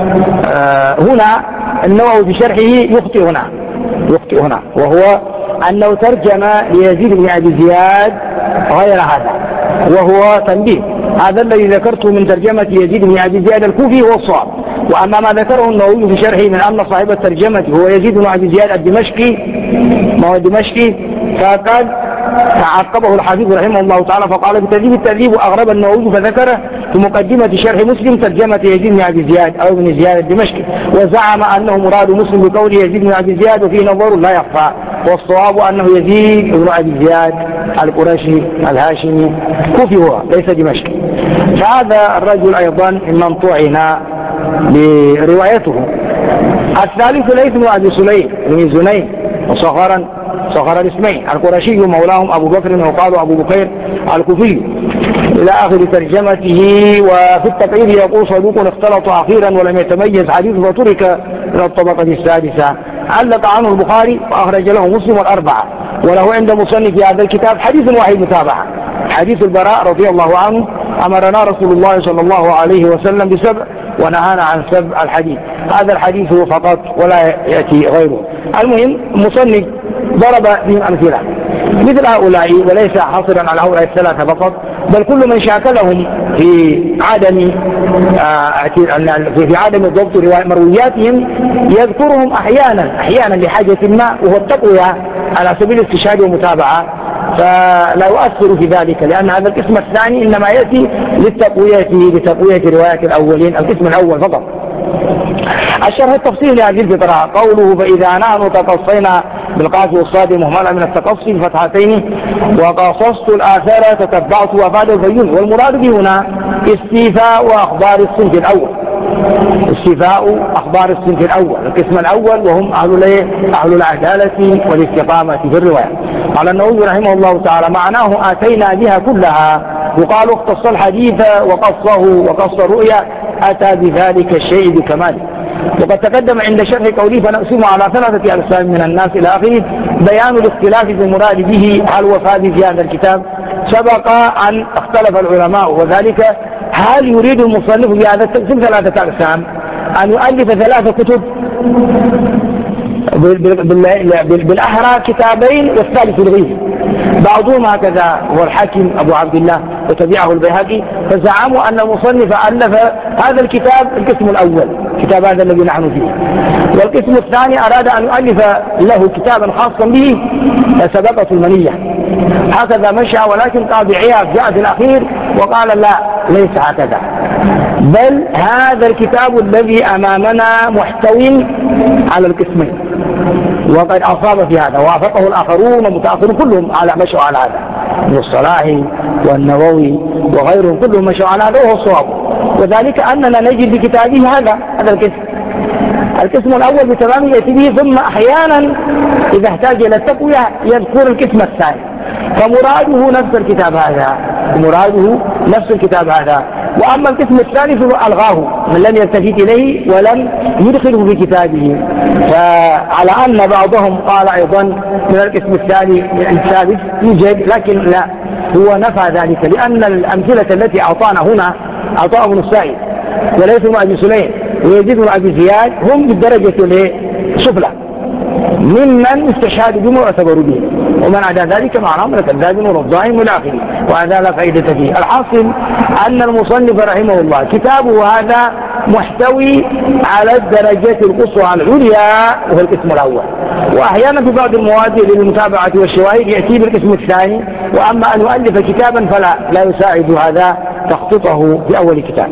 هنا النووي في شرحه يخطئ هنا وهو أنه ترجم ليزيد بن أبي زياد غير هذا، وهو تنبيه. هذا الذي ذكرته من ترجمة يزيد بن أبي زياد الكوفي هو الصواب. وأما ما ذكره النووي في شرحه من أن صاحب الترجمة هو يزيد بن أبي زياد الدمشقي، ما هو الدمشقي، فقد تعقبه الحافظ رحمه الله تعالى فقال بتهذيب التهذيب وأغرب النووي فذكره في مقدمة شرح مسلم ترجمة يزيد بن أبي زياد أو بن زياد الدمشقي، وزعم أنه مراد مسلم بقول يزيد بن أبي زياد وفيه نظر لا يخفى، والصواب أنه يزيد بن أبي زياد القرشي الهاشمي كوفي هو ليس دمشقي. فهذا الرجل أيضا ممن طعن بروايته. الثالث ليث بن أبي سليم بن زنين صغر الاسمين القرشي مولاهم أبو بكر وقال أبو بكير الكوفي إلى آخر ترجمته. وفي التقريب يقول صدوق اختلط أخيرا ولم يتميز حديث فترك من الطبقة السادسة. علق عنه البخاري وأخرج له مسلم الأربعة، وله عند مصنف في هذا الكتاب حديث واحد متابعة، حديث البراء رضي الله عنه: أمرنا رسول الله صلى الله عليه وسلم بسبع ونهانا عن سبع الحديث. هذا الحديث فقط ولا يأتي غيره. المهم مصنف ضرب بهم أمثلة مثل هؤلاء، وليس حاصرا على هؤلاء الثلاثة فقط، بل كل من شاكلهم في عدم ضبط مروياتهم يذكرهم أحيانا لحاجة ما، وهو التقوية على سبيل الاستشهاد والمتابعة، فلا يؤثر في ذلك، لأن هذا القسم الثاني إنما يأتي لتقوية رواية الأولين، القسم الأول فقط. الشرح التفصيلي لهذه الفقرة قوله: فإذا نحن تقصينا بالقاف والصاد مهملة من التقصي فتحتين وقصصت الآثار تتبعت وفاد البيون. والمراد به هنا استيفاء أخبار الصنف الأول، القسم الأول وهم أهل العدالة والاستقامة في الرواية. قال النووي رحمه الله تعالى: معناه آتينا بها كلها، يقال اختص الحديث وقص الرؤيا، أتى بذلك الشيء بكماله. وقد تقدم عند شرح قوله فنقسم على 3 أقسام من الناس إلى آخره بيان الاختلاف في المراد به هل وفاد في هذا الكتاب. سبق أن اختلف العلماء، وذلك هل يريد المصنف في هذا التقسيم 3 أقسام أن يؤلف 3 كتب بالأحرى كتابين والثالث لغيره. بعضهم هكذا هو الحاكم أبو عبد الله وتبعه البيهقي، فزعموا أن المصنف ألف هذا الكتاب القسم الأول، كتاب هذا الذي نحن فيه، والقسم الثاني أراد أن يؤلف له كتابا خاصا به سبقة المنية. هكذا مشى، ولكن قاضي عياض جاء في الأخير وقال لا، ليس هكذا، بل هذا الكتاب الذي أمامنا محتوي على القسمين، وقد أصاب في هذا، وافقه الآخرون ومتأخرون كلهم على مشوا على هذا. ابن الصلاح والنووي وغيرهم كلهم مشوا على هذا وهو الصواب. وذلك أننا نجد في كتابه هذا القسم الأول بتمامه يأتي به، ثم أحيانا إذا احتاج إلى التقوية يذكر القسم الثاني. فمراده نفس الكتاب هذا، وأما القسم الثاني فألغاه من لم يلتفت إليه ولم يدخله في كتابه. فعلى أن بعضهم قال أيضا من القسم الثالث يوجد، لكن لا، هو نفى ذلك، لأن الأمثلة التي أعطانا هنا عطاء بن السائب وليس بن أبي سليم ويزيد بن أبي زياد هم بالدرجة السفلى ممن استشهدوا بهم واعتبروا به، ومن عدا ذلك معناه من الكذاب والظالم والآخرين، وهذا لا فائدة فيه. الحاصل أن المصنف رحمه الله كتابه هذا محتوي على الدرجة القصوى العليا وهو القسم الأول، وأحيانا في بعض المواد للمتابعة والشواهد يأتي بالقسم الثاني، وأما أن يؤلف كتابا فلا يساعد هذا تخطيطه في أول كتاب.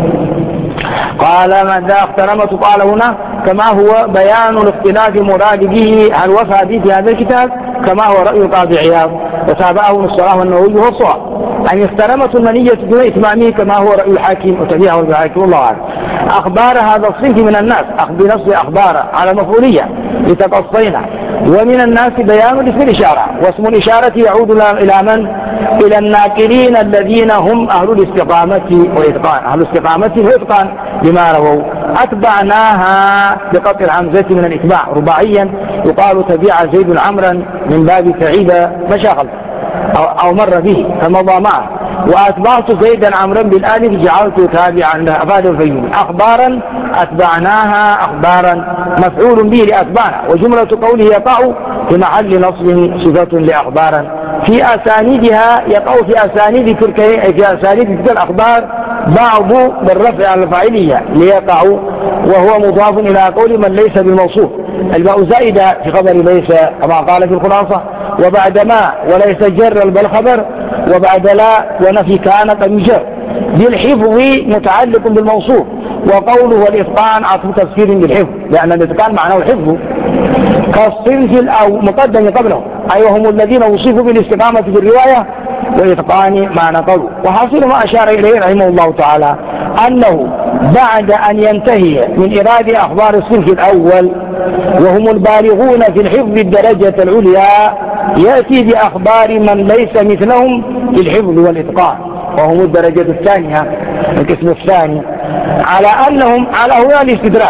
قال ماذا اخترمت؟ قال هنا كما هو بيان الاختلاف المراد به هل وفى به في هذا الكتاب كما هو رأي القاضي عياض وتابعه ابن الصلاح والنووي وهو الصواب، أن اخترمت المنية دون إتمامه كما هو رأي الحاكم وتبعه الحاكم الله أعلم. أخبار هذا الصنف من الناس بنص أخبار على مفعولية لتقصينا، ومن الناس بيان اسم الإشارة، واسم الإشارة يعود إلى من؟ إلى الناقلين الذين هم أهل الاستقامة والإتقان لما رووا. أتبعناها بقطع الحمزة من الإتباع رباعيا يقال تبع زيد عمرا من باب سعيد مشاغل أو مر به فمضى معه، وأتبعت زيدا عمرا بالآلف جعلت تابعا أفاد الفيوم. أخبارا أتبعناها أخبارا مفعول به لأتبعنا، وجملة قوله يقع في محل نصب صفة لأخبارا في أسانيدها، يقع في أسانيد تلك الأخبار بعض بالرفع على الفاعلية ليقع وهو مضاف إلى قول من ليس بالموصوف، الباء زائدة في خبر ليس كما قال في الخلاصة، وبعد ما وليس جر بل خبر، وبعد لا ونفي كان قد يجر. بالحفظ متعلق بالموصوف، وقوله الإتقان عطف تفسير بالحفظ لأن الإتقان معناه الحفظ كالصنف أو مقدم قبله، أي وهم الذين وصفوا بالاستقامة في الرواية وإتقان ما نقلوا. وحاصل ما أشار إليه رحمه الله تعالى أنه بعد أن ينتهي من إرادة أخبار الصنف الأول وهم البالغون في الحفظ الدرجة العليا يأتي بأخبار من ليس مثلهم في الحفظ والإتقان وهم الدرجة الثانية القسم الثاني، على أنهم على هنا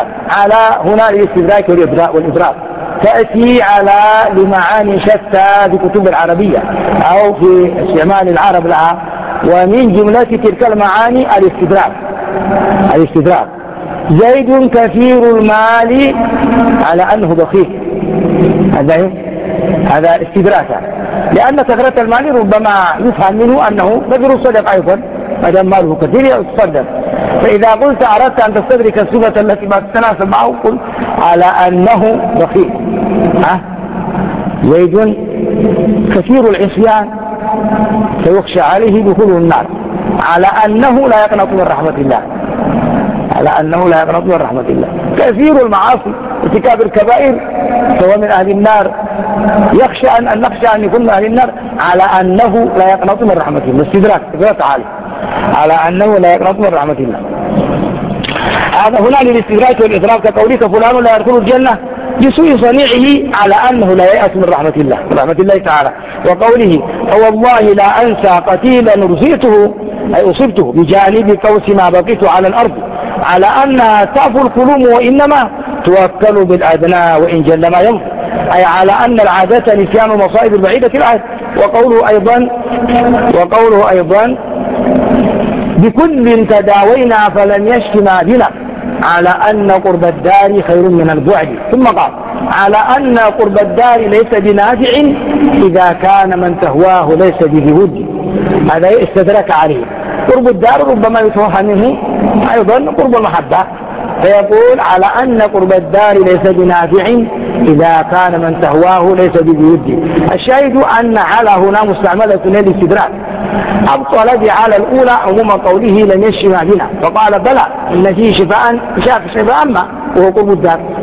الاستدراك والإدراك تأتي على لمعاني شتى في كتب العربية أو في استعمال العرب لها، ومن جملة تلك المعاني الاستدراك. زيد كثير المال على أنه بخيل، هذا استدراكا، لأن كثرة المال ربما يفهم منه أنه كثير الصدق أيضا ما دام ماله كثير يتصدق. فإذا قلت أردت أن تستدرك الصفة التي ما تتناسب معه قل على أنه بخيل. زيد كثير العصيان فيخشى عليه دخوله النار، على أنه لا يقنط من رحمة الله، كثير المعاصي ارتكاب الكبائر فهو من أهل النار، نخشى أن يكون من أهل النار على أنه لا يقنط من رحمة الله. استدراك تعالى على أنه لا يقنط من رحمة الله. هذا هنا للاستدراك والإدراك كقولك فلان لا يدخل الجنة بسوء صنيعه على أنه لا يأس من رحمة الله تعالى، وقوله فوالله لا أنسى قتيلا أصبته بجانب قوس ما بقيت على الأرض، على أنها تعفو القلوم وإنما توكل بالأدنى وإن جل ما يمضي، أي على أن العادة نسيان المصائب البعيدة العهد. وقوله أيضا بكل تداوينا فلم يشف ما بنا، على أن قرب الدار خير من البعد. ثم قال على أن قرب الدار ليس بنافع إذا كان من تهواه ليس بذود، هذا استدرك عليه. قرب الدار ربما يتوهم منه أيضا قرب المحبة، فيقول على أن قرب الدار ليس بنافع إذا كان من تهواه ليس بذود. الشاهد أن على هنا مستعملة للاستدراك، أبطل على الأولى عموم قوله لم يشف ما بنا، فقال بلى إن فيه شفاء ما وهو قرب الدار،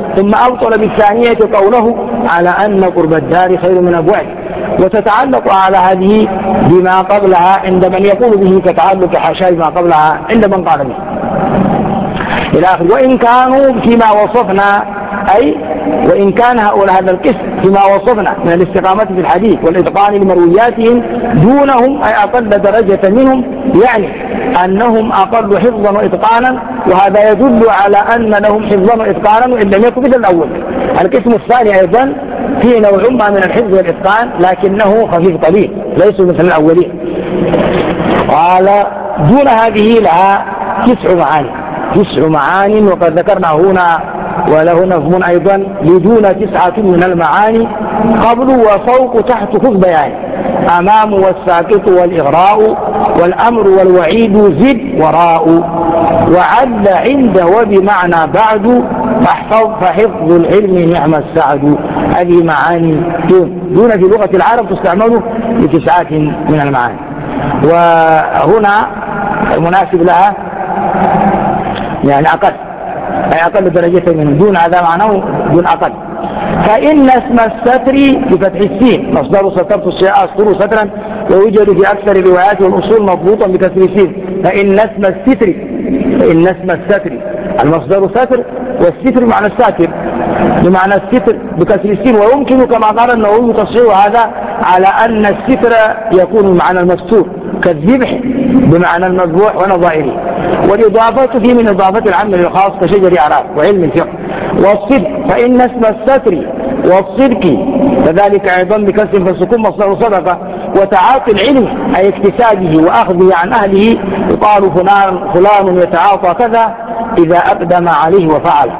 ثم أبطل بالثانية قوله على أن قرب الدار خير من البعد، وتتعلق على هذه بما قبلها عند من يقول به كتعلق حاشا بما قبلها عند من قال به إلى آخر. وإن كانوا فيما وصفنا، أي وإن كان هؤلاء هذا القسم فيما وصفنا من الاستقامة في الحديث والإتقان لمروياتهم دونهم أي أقل درجة منهم، يعني أنهم أقل حفظا وإتقانا، وهذا يدل على أن لهم حفظا وإتقانا وإن لم يكن مثل الأول. القسم الثاني أيضا فيه نوع ما من الحفظ والإتقان لكنه خفيف قليل ليس مثل الأولين. قال دون هذه لها 9 معاني، 9 معاني، وقد ذكرنا هنا وله نظم أيضا لدون 9 من المعاني قبل وفوق تحت خذ بيان: أمام والساكت والإغراء والأمر والوعيد زد وراء وعد عند وبمعنى بعد فحفظ العلم نعم السعد. هذه معاني دون في لغة العرب تستعمل ل9 من المعاني، وهنا المناسب لها يعني أقل، أي أقل درجة منه، دون هذا معناه دون أقل. فإن اسم الستر بفتح السين مصدر سترت الشيء أسطر سترا، ويوجد في أكثر الروايات والأصول مضبوطا بكسر السين. فإن اسم الستر المصدر ستر، والستر معنى الساتر بمعنى الستر بكسر السين. ويمكن كما قال النووي تصحيح هذا على أن الستر يكون معنى المستور كالذبح بمعنى المذبوح ونظائره، والإضافة فيه من إضافة العام للخاص كشجر أعراف وعلم الفقه. والصدق فإن اسم الستر والصدق كذلك أيضا بكسر فالسكون مصدر صدقة. وتعاطي العلم أي اكتسابه وأخذه عن أهله يقال فلان يتعاطى كذا إذا أقدم عليه وفعل.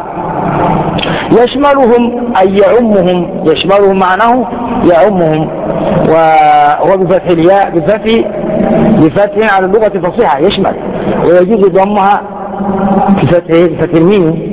يشملهم أي يعمهم، يشملهم معناه يعمهم، وبفتح الياء بفتح على اللغة الفصيحة يشمل، ويجوز ضمها بفتح الميم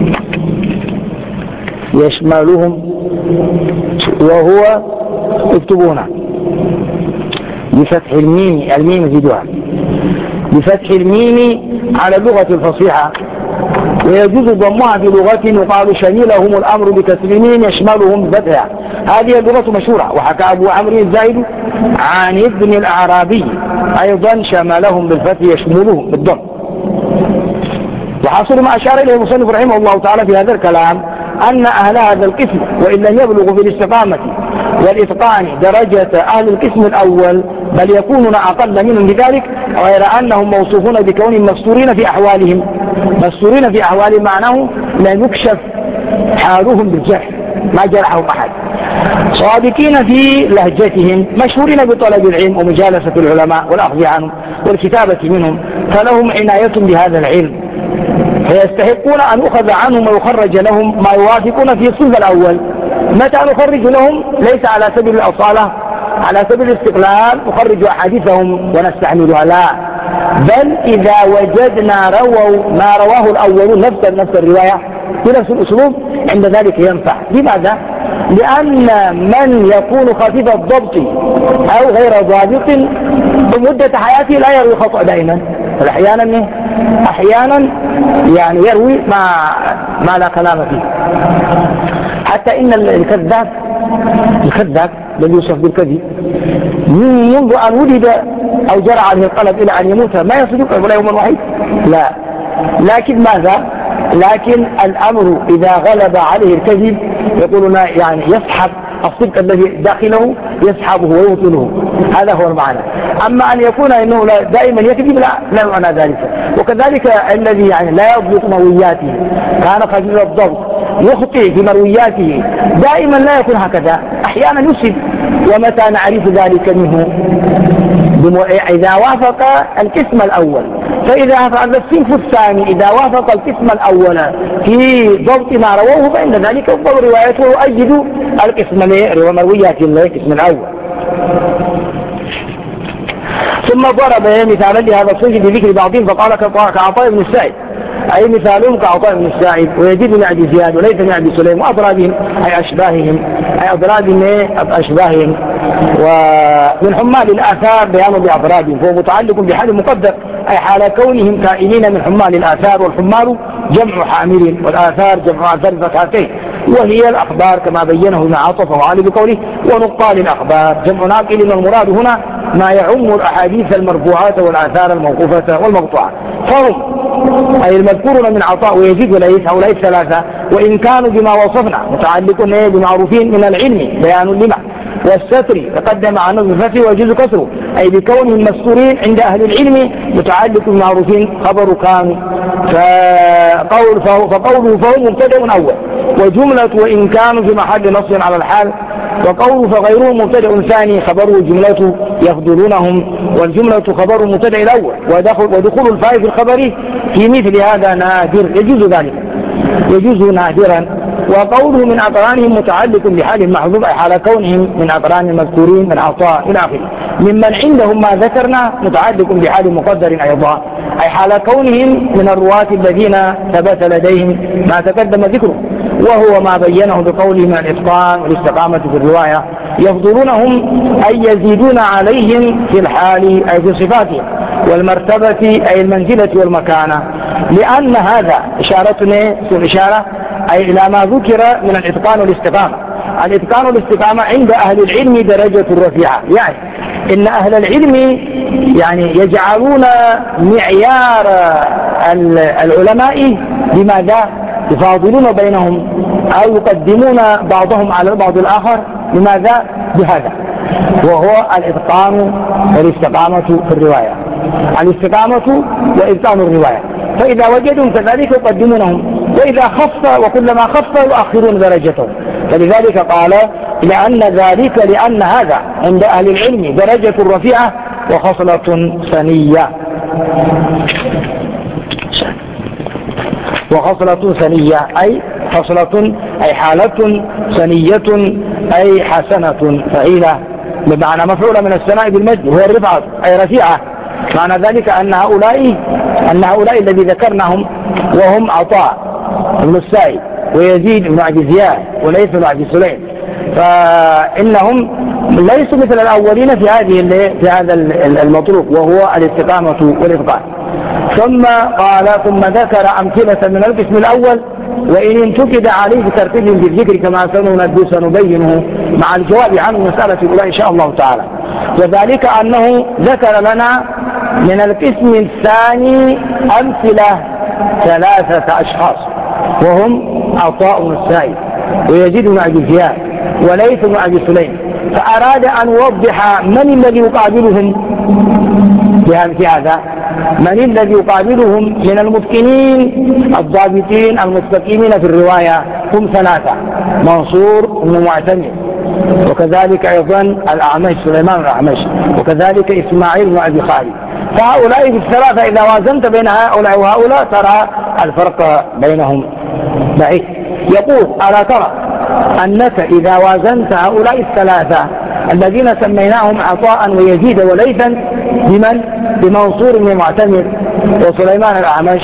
يشملهم، وهو اكتبونا بفتح الميم زيدوها بفتح الميم على اللغة الفصيحة، ويجوز ضمها بلغة يقال شملهم الأمر بتسليمين يشملهم بفتحها. هذه اللغة مشهورة. وحكى أبو عمرو الزايد عن ابن الأعرابي أيضا شملهم بالفتح يشملهم بالضم. وحاصل ما أشار إليه المصنف رحمه الله تعالى في هذا الكلام أن أهل هذا القسم وإن لم يبلغوا في الاستقامة والإتقان درجة أهل القسم الأول بل يكونون أقل منهم بذلك، غير أنهم موصوفون بكونهم مستورين في أحوالهم. مستورين في أحوالهم معناه لا يكشف حالهم بالجرح، ما جرحهم أحد. صادقين في لهجتهم، مشهورين بطلب العلم ومجالسة العلماء والأخذ عنهم والكتابة منهم، فلهم عناية بهذا العلم، فيستحقون أن أخذ عنهم ويخرج لهم ما يوافقون في الصنف الأول. متى نخرج لهم؟ ليس على سبيل الأصالة، على سبيل الاستقلال نخرج أحاديثهم ونستعملها، لا، بل إذا وجدنا رووا ما رواه الأولون نفس الرواية بنفس الأسلوب عند ذلك ينفع. لماذا؟ لأن من يكون خفيف الضبط أو غير ضابط بمدة حياته لا يروي خطأ دائما، أحيانا يعني يروي ما لا كلام فيه. حتى إن الكذاب الذي يوصف بالكذب منذ أن ولد أو جرى عليه القلب إلى أن يموت ما يصدق ولا يوم واحد، لا. لكن ماذا؟ لكن الأمر إذا غلب عليه الكذب يقولون يعني يسحب الصدق الذي داخله يسحبه ويوطنه، هذا هو المعنى. أما أن يكون إنه دائما يكذب لا معنى ذلك. وكذلك الذي يعني لا يضبط مروياته كان خفيف الضبط يخطئ في مروياته دائما لا يكون هكذا، أحيانا يصيب. ومتى نعرف ذلك منه؟ إذا وافق القسم الأول. فإذا هذا الصنف الثاني إذا وافق القسم الأول في ضبط ما رواه فإن ذلك أفضل روايته يؤيد القسم مرويات القسم الأول. ثم ضرب مثالا لهذا الصنف بذكر بعضهم فقال كعطاء بن السائب، أي مثالهم كعطاء بن السائب ويزيد بن أبي زياد وليث بن أبي سليم وأضرابهم أي أشباههم، أي أضرابهم أشباههم. ومن حمال الآثار بيان بأضرابهم، فهو متعلق بحال مقدر أي حال كونهم كائنين من حمال الآثار، والحمال جمع حامل، والآثار جمع آثار فتحتين، وهي الأخبار كما بينه ابن عاطف وعلي بقوله ونقال الأخبار جمع ناقل، والمراد هنا ما يعم الأحاديث المرفوعات والآثار الموقوفة والمقطوعة. فهم أي المذكورون من عطاء ويزيد وليس هؤلاء الثلاثة، وإن كانوا بما وصفنا متعلقون بمعروفين من العلم بيان لما، والستر تقدم عنه بالفتح ويجوز كسره، أي بكونهم مستورين عند أهل العلم متعلق بمعروفين خبر كانوا، فقوله فهم مبتدأ أول، وجملة وإن كانوا في محل نصب على الحال، وقوله فغيره مبتدأ ثاني خبره جملة يفضلونهم، والجملة خبر مبتدأ الأول، ودخول الفاء في الخبر في مثل هذا نادر يجوز ذلك، يجوز نادرا. وقوله من أقرانهم متعلق بحال محذوف، أي حال كونهم من أقران المذكورين من عطاء إلى آخره. ممن عندهم ما ذكرنا متعلق بحال مقدر أيضا، أي حال كونهم من الرواة الذين ثبت لديهم ما تقدم ذكره، وهو ما بينه بقوله من الإتقان والاستقامة في الرواية، يفضلونهم أي يزيدون عليهم في الحال أي في صفاتهم، والمرتبة أي المنزلة والمكانة، لأن هذا إشارة أي إلى ما ذكر من الإتقان والاستقامة. الإتقان والاستقامة عند أهل العلم درجة رفيعة، يعني إن أهل العلم يعني يجعلون معيار العلماء بماذا؟ يفاضلون بينهم أو يقدمون بعضهم على البعض الآخر بماذا؟ بهذا، وهو الإتقان والاستقامة في الرواية، الاستقامة وإتقان الرواية. فإذا وجدوا كذلك يقدمونهم، وإذا خف وكلما خف يؤخرون درجته. فلذلك قال لأن هذا عند أهل العلم درجة رفيعة وخصلة ثنية، وخصلة ثنية أي خصلة أي حالة ثنية أي حسنة فعيلة، بمعنى مفعولة من الثناء بالمجد وهو الرفعة أي رفيعة. معنى ذلك أن هؤلاء الذي ذكرناهم وهم عطاء بن السائب ويزيد بن أبي زياد وليث بن أبي سليم، فإنهم ليسوا مثل الأولين في هذا المطلوب وهو الاستقامة والإتقان. ثم ذكر أمثلة من القسم الأول، وإن انتقد عليه بترتيب بالذكر كما سنبينه مع الجواب عن المسألة الأولى إن شاء الله تعالى. وذلك أنه ذكر لنا من القسم الثاني أمثلة 3 أشخاص، وهم عطاء بن السائب ويزيد بن أبي زياد وليث بن أبي سليم، فأراد أن يوضح من الذي يقابلهم في هذا، من الذي يقابلهم من المتقنين الضابطين المستقيمين في الرواية. هم 3: منصور بن معتمر، وكذلك أيضا الأعمش سليمان الأعمش، وكذلك إسماعيل بن أبي خالد. فهؤلاء في الثلاثة إذا وازنت بين هؤلاء وهؤلاء ترى الفرق بينهم بعيد. يقول ألا ترى أنك إذا وازنت هؤلاء الثلاثة الذين سميناهم عطاء ويزيد وليثا بمن؟ بمنصور بن معتمر وسليمان الأعمش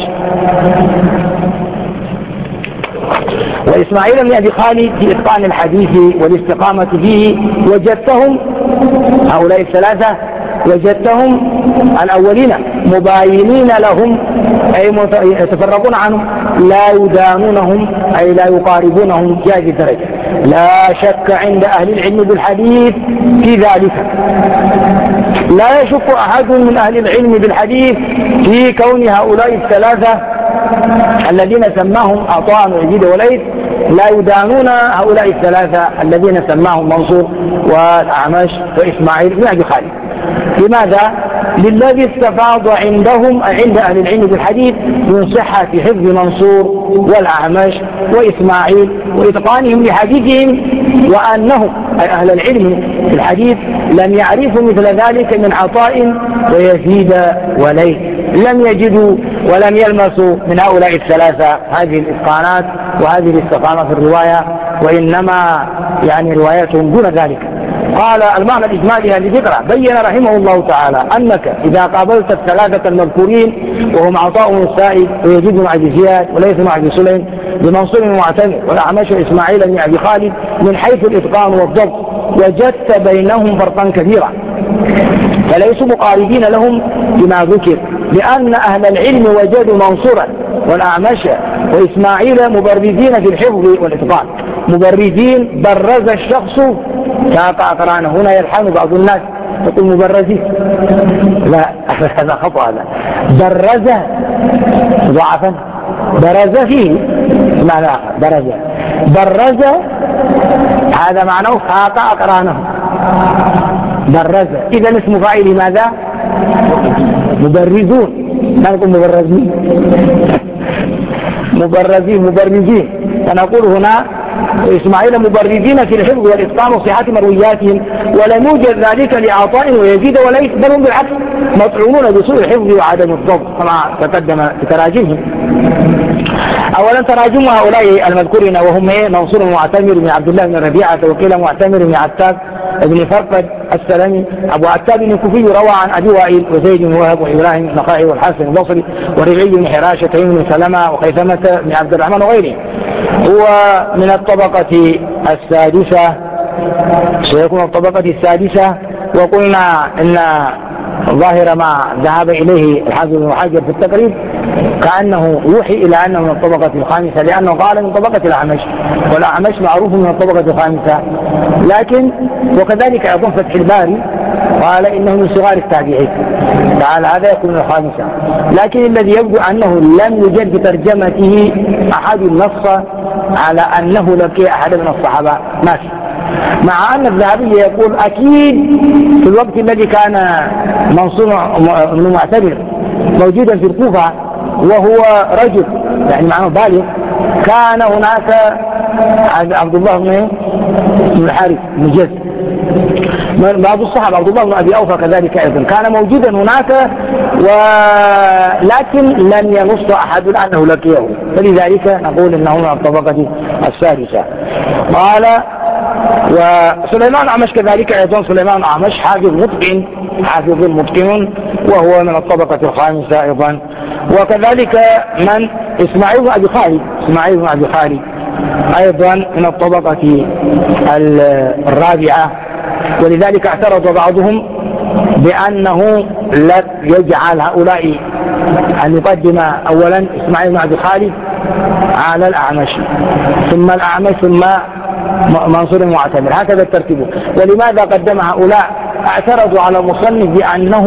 وإسماعيل بن أبي خالد في إتقان الحديث والاستقامة فيه، وجدتهم هؤلاء الثلاثة وجدتهم الأولين مباينين لهم أي يتفرقون عنهم، لا يدانونهم أي لا يقاربونهم جاء الدرجة. لا شك عند أهل العلم بالحديث في ذلك، لا يشك أحد من أهل العلم بالحديث في كون هؤلاء الثلاثة الذين سماهم عطاء ويزيد وليث لا يدانون هؤلاء الثلاثة الذين سماهم منصور والأعمش وإسماعيل بن أبي خالد. لماذا؟ للذي استفاض عندهم عند أهل العلم بالحديث من صحة حفظ منصور والأعمش وإسماعيل وإتقانهم لحديثهم، وأنهم أي أهل العلم بالحديث لم يعرفوا مثل ذلك من عطاء ويزيد وليث، لم يجدوا ولم يلمسوا من هؤلاء الثلاثة هذه الإتقانات وهذه الاستقامة في الرواية، وإنما يعني رواياتهم دون ذلك. قال المعنى الإجمالي هذه الفكرة بين رحمه الله تعالى أنك إذا قابلت الثلاثة المذكورين وهم عطاء بن السائب ويزيد بن أبي زياد وليث بن أبي سليم بمنصور المعتمر والأعمش وإسماعيل بن أبي خالد من حيث الإتقان والضبط، وجدت بينهم فرقا كبيرا، فليسوا مقاربين لهم بما ذكر، لأن أهل العلم وجدوا منصورا والأعمش وإسماعيل مبرزين في الحفظ والإتقان. مبرزين، برز الشخص كاقع قرانه. هنا يلحن بعض الناس يقول مبرزين، لا هذا خطأ. هذا برز ضعفا، برز فيه معنى آخر. برز هذا معناه كاقع قرانه، برز. إذا اسم فاعل ماذا؟ مبرزون، ما نقول مبرزين. مبرزين. فنقول هنا إسماعيل مبرزين في الحفظ والإتقان وصحة مروياتهم، ولم يوجد ذلك لعطاء ويزيد ولا بل هم بالعكس مطعونون بسوء الحفظ وعدم الضبط كما تقدم في تراجمهم. أولا تراجم هؤلاء المذكورين وهم منصور معتمر بن عبد الله بن ربيعة، وقيل معتمر بن عتاب بن فرقد السلمي. أبو عتاب الكوفي روى عن أبي وائل وزيد بن وهب وإبراهيم النخعي والحسن البصري وربيع بن حراشة بن سلمة وخيثمة بن عبد الرحمن وغيره. هو من الطبقة السادسة، سيكون الطبقة السادسة. وقلنا إن ظاهر ما ذهب إليه الحافظ بن حجر في التقريب كأنه يوحي إلى أنه من الطبقة الخامسة، لأنه قال من طبقة الأعمش، والأعمش معروف من الطبقة الخامسة. لكن وكذلك أيضا فتح الباري قال إنه من صغار التابعين، تعالى هذا يكون الخامسة. لكن الذي يبدو أنه لم يوجد بترجمته أحد نص على أنه لقي أحد من الصحابة، ما في. مع أن الذهبي يقول أكيد في الوقت الذي كان منصور بن معتمر موجودا في الكوفة وهو رجل يعني معناه بالغ، كان هناك عبد الله بن الحارث بن جد، بعض الصحابة عبد الله بن أبي أوفى كذلك أيضا كان موجودا هناك، ولكن لم ينص أحد أنه لقيه، فلذلك نقول إنه من الطبقة السادسة. قال وسليمان الأعمش كذلك أيضا، سليمان الأعمش حافظ متقن وهو من الطبقة الخامسة أيضا. وكذلك من إسماعيل بن أبي خالد أيضا من الطبقة الرابعة. ولذلك اعترض بعضهم بأنه لا يجعل هؤلاء أن يقدم أولا إسماعيل بن أبي خالد على الأعمش، ثم الأعمش، ثم منصور معتمر، هكذا الترتيب. ولماذا قدم هؤلاء؟ اعترضوا على المصنف بأنه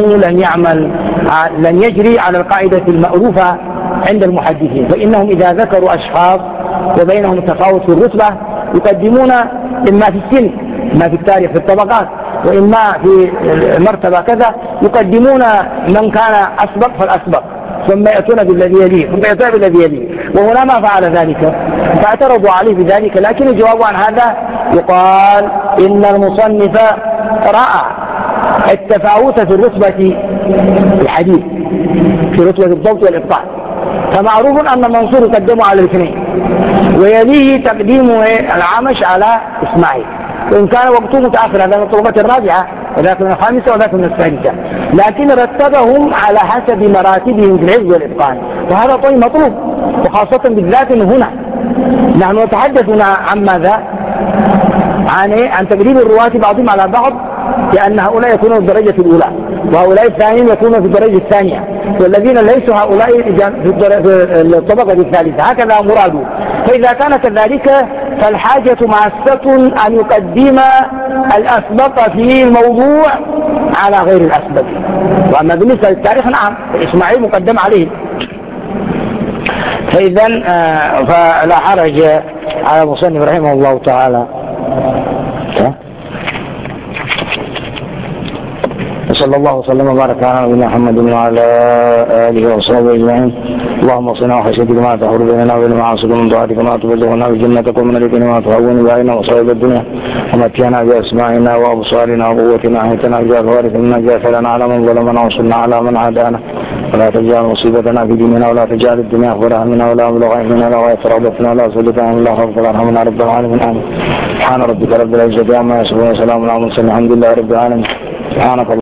لن يجري على القاعدة المألوفة عند المحدثين، فإنهم إذا ذكروا أشخاص وبينهم تفاوت في الرتبة يقدمون إما في السن، إما في التاريخ في الطبقات، وإما في المرتبة كذا، يقدمون من كان أسبق فالأسبق، ثم يأتون بالذي يليه، ثم يأتون بالذي يليه. وهنا ما فعل ذلك، فاعترضوا عليه بذلك. لكن الجواب عن هذا يقال إن المصنف رأى التفاوت في الرتبة الحديث، في رتبة الضبط والإتقان، فمعروف أن منصور قدمه على الاثنين، ويليه تقديم الأعمش على إسماعيل، وإن كان وقته متأخر، هذا من الطبقة الرابعة وذاك من الخامسة وذاك من السادسة، لكن رتبهم على حسب مراتبهم في الحفظ والإتقان، وهذا طيب مطلوب، وخاصة بالذات هنا نحن نتحدث عن ماذا؟ عن تقريب الرواة بعضهم على بعض، لأن هؤلاء يكونون في الدرجة الأولى وهؤلاء الثانيين يكونون في الدرجة الثانية، والذين ليسوا هؤلاء في الطبقة الثالثة، هكذا مراده. فإذا كان كذلك فالحاجة ماسة أن يقدم الأسبق في الموضوع على غير الأسبق. وأما بالنسبة للتاريخ نعم إسماعيل مقدم عليه. فإذا فلا حرج على المصنف رحمه الله تعالى. صلى الله وسلم وبارك على نبينا محمد وعلى آله وصحبه أجمعين. اللهم صل وخشيتك ما تحول بيننا وبين معاصيك ومن طاعتك ما تبلغنا بجنتك ومن اليقين ما تهون علينا مصائب الدنيا، ومتعنا بأسماعنا وأبصارنا وقوتنا حيثنا اجعل وارثا منا جاثرنا على من ظلمنا وانصرنا على من عادانا، ولا تجعل مصيبتنا في ديننا ولا تجعل الدنيا أكبر همنا ولا مبلغ علمنا ولا غاية رغبتنا ولا سلطنا من الله خوف وارحمنا رب العالمين. آمين. سبحان ربك رب العزة عما يصفون وسلام على المرسلين الحمد لله رب العالمين. سبحانك